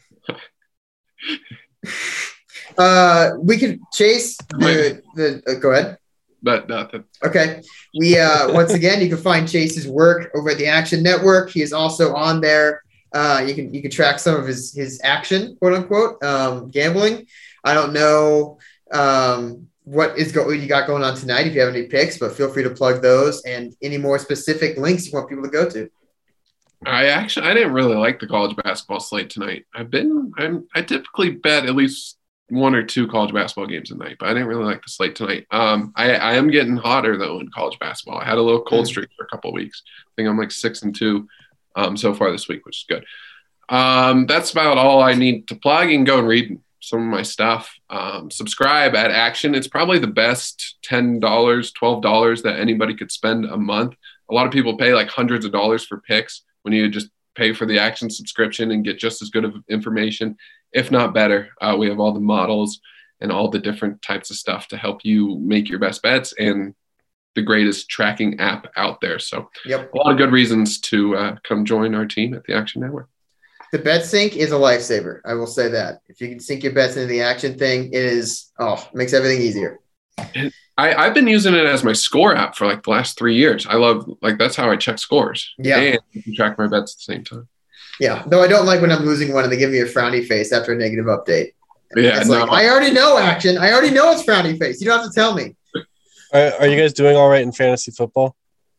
Uh, we could chase the the. Uh, go ahead. But nothing. Okay. We uh once again you can find Chase's work over at the Action Network. He is also on there. Uh you can you can track some of his his action, quote unquote, um, gambling. I don't know um what is go you got going on tonight if you have any picks, but feel free to plug those and any more specific links you want people to go to. I actually I didn't really like the college basketball slate tonight. I've been I'm I typically bet at least one or two college basketball games a night, but I didn't really like the slate tonight. Um, I, I am getting hotter though in college basketball. I had a little cold streak for a couple of weeks. I think I'm like six and two um, so far this week, which is good. Um, that's about all I need to plug. You can go and read some of my stuff. Um, subscribe at Action. It's probably the best ten dollars, twelve dollars that anybody could spend a month. A lot of people pay like hundreds of dollars for picks when you just pay for the Action subscription and get just as good of information, if not better. Uh, we have all the models and all the different types of stuff to help you make your best bets and the greatest tracking app out there. So Yep. a lot of good reasons to uh, come join our team at the Action Network. The bet sync is a lifesaver. I will say that. If you can sync your bets into the Action thing, it is oh makes everything easier. I, I've been using it as my score app for like the last three years. I love, like, that's how I check scores. Yeah. And you can track my bets at the same time. Yeah. Though I don't like when I'm losing one and they give me a frowny face after a negative update. Yeah. It's No, like, I already know Action. I already know it's frowny face. You don't have to tell me. Are, are you guys doing all right in fantasy football?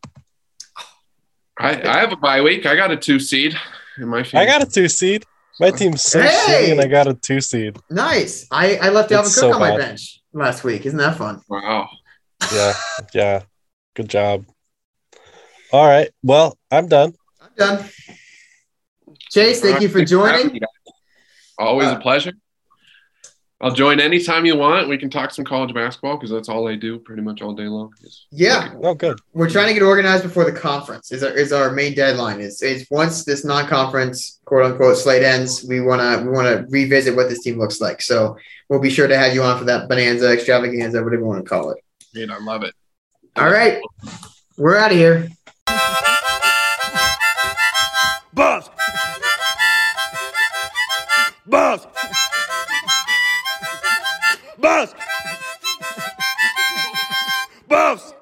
I, I have a bye week. I got a two seed in my I got a two seed. My team's so Hey! shitty, and I got a two seed. Nice. I, I left Alvin It's Cook so on my bad. bench last week. Isn't that fun? Wow. Yeah, yeah. Good job. All right. Well, I'm done. I'm done. Chase, thank you for Thanks having joining. me, guys. Always Uh, a pleasure. I'll join anytime you want. We can talk some college basketball because that's all I do pretty much all day long. is- Yeah. Oh, good. We're trying to get organized before the conference is our, is our main deadline. Is is once this non-conference quote unquote slate ends, we wanna we wanna revisit what this team looks like. So we'll be sure to have you on for that bonanza, extravaganza, whatever you want to call it. Dude, I love it. All right. We're out of here. Buzz! Buzz! Buzz! Buzz!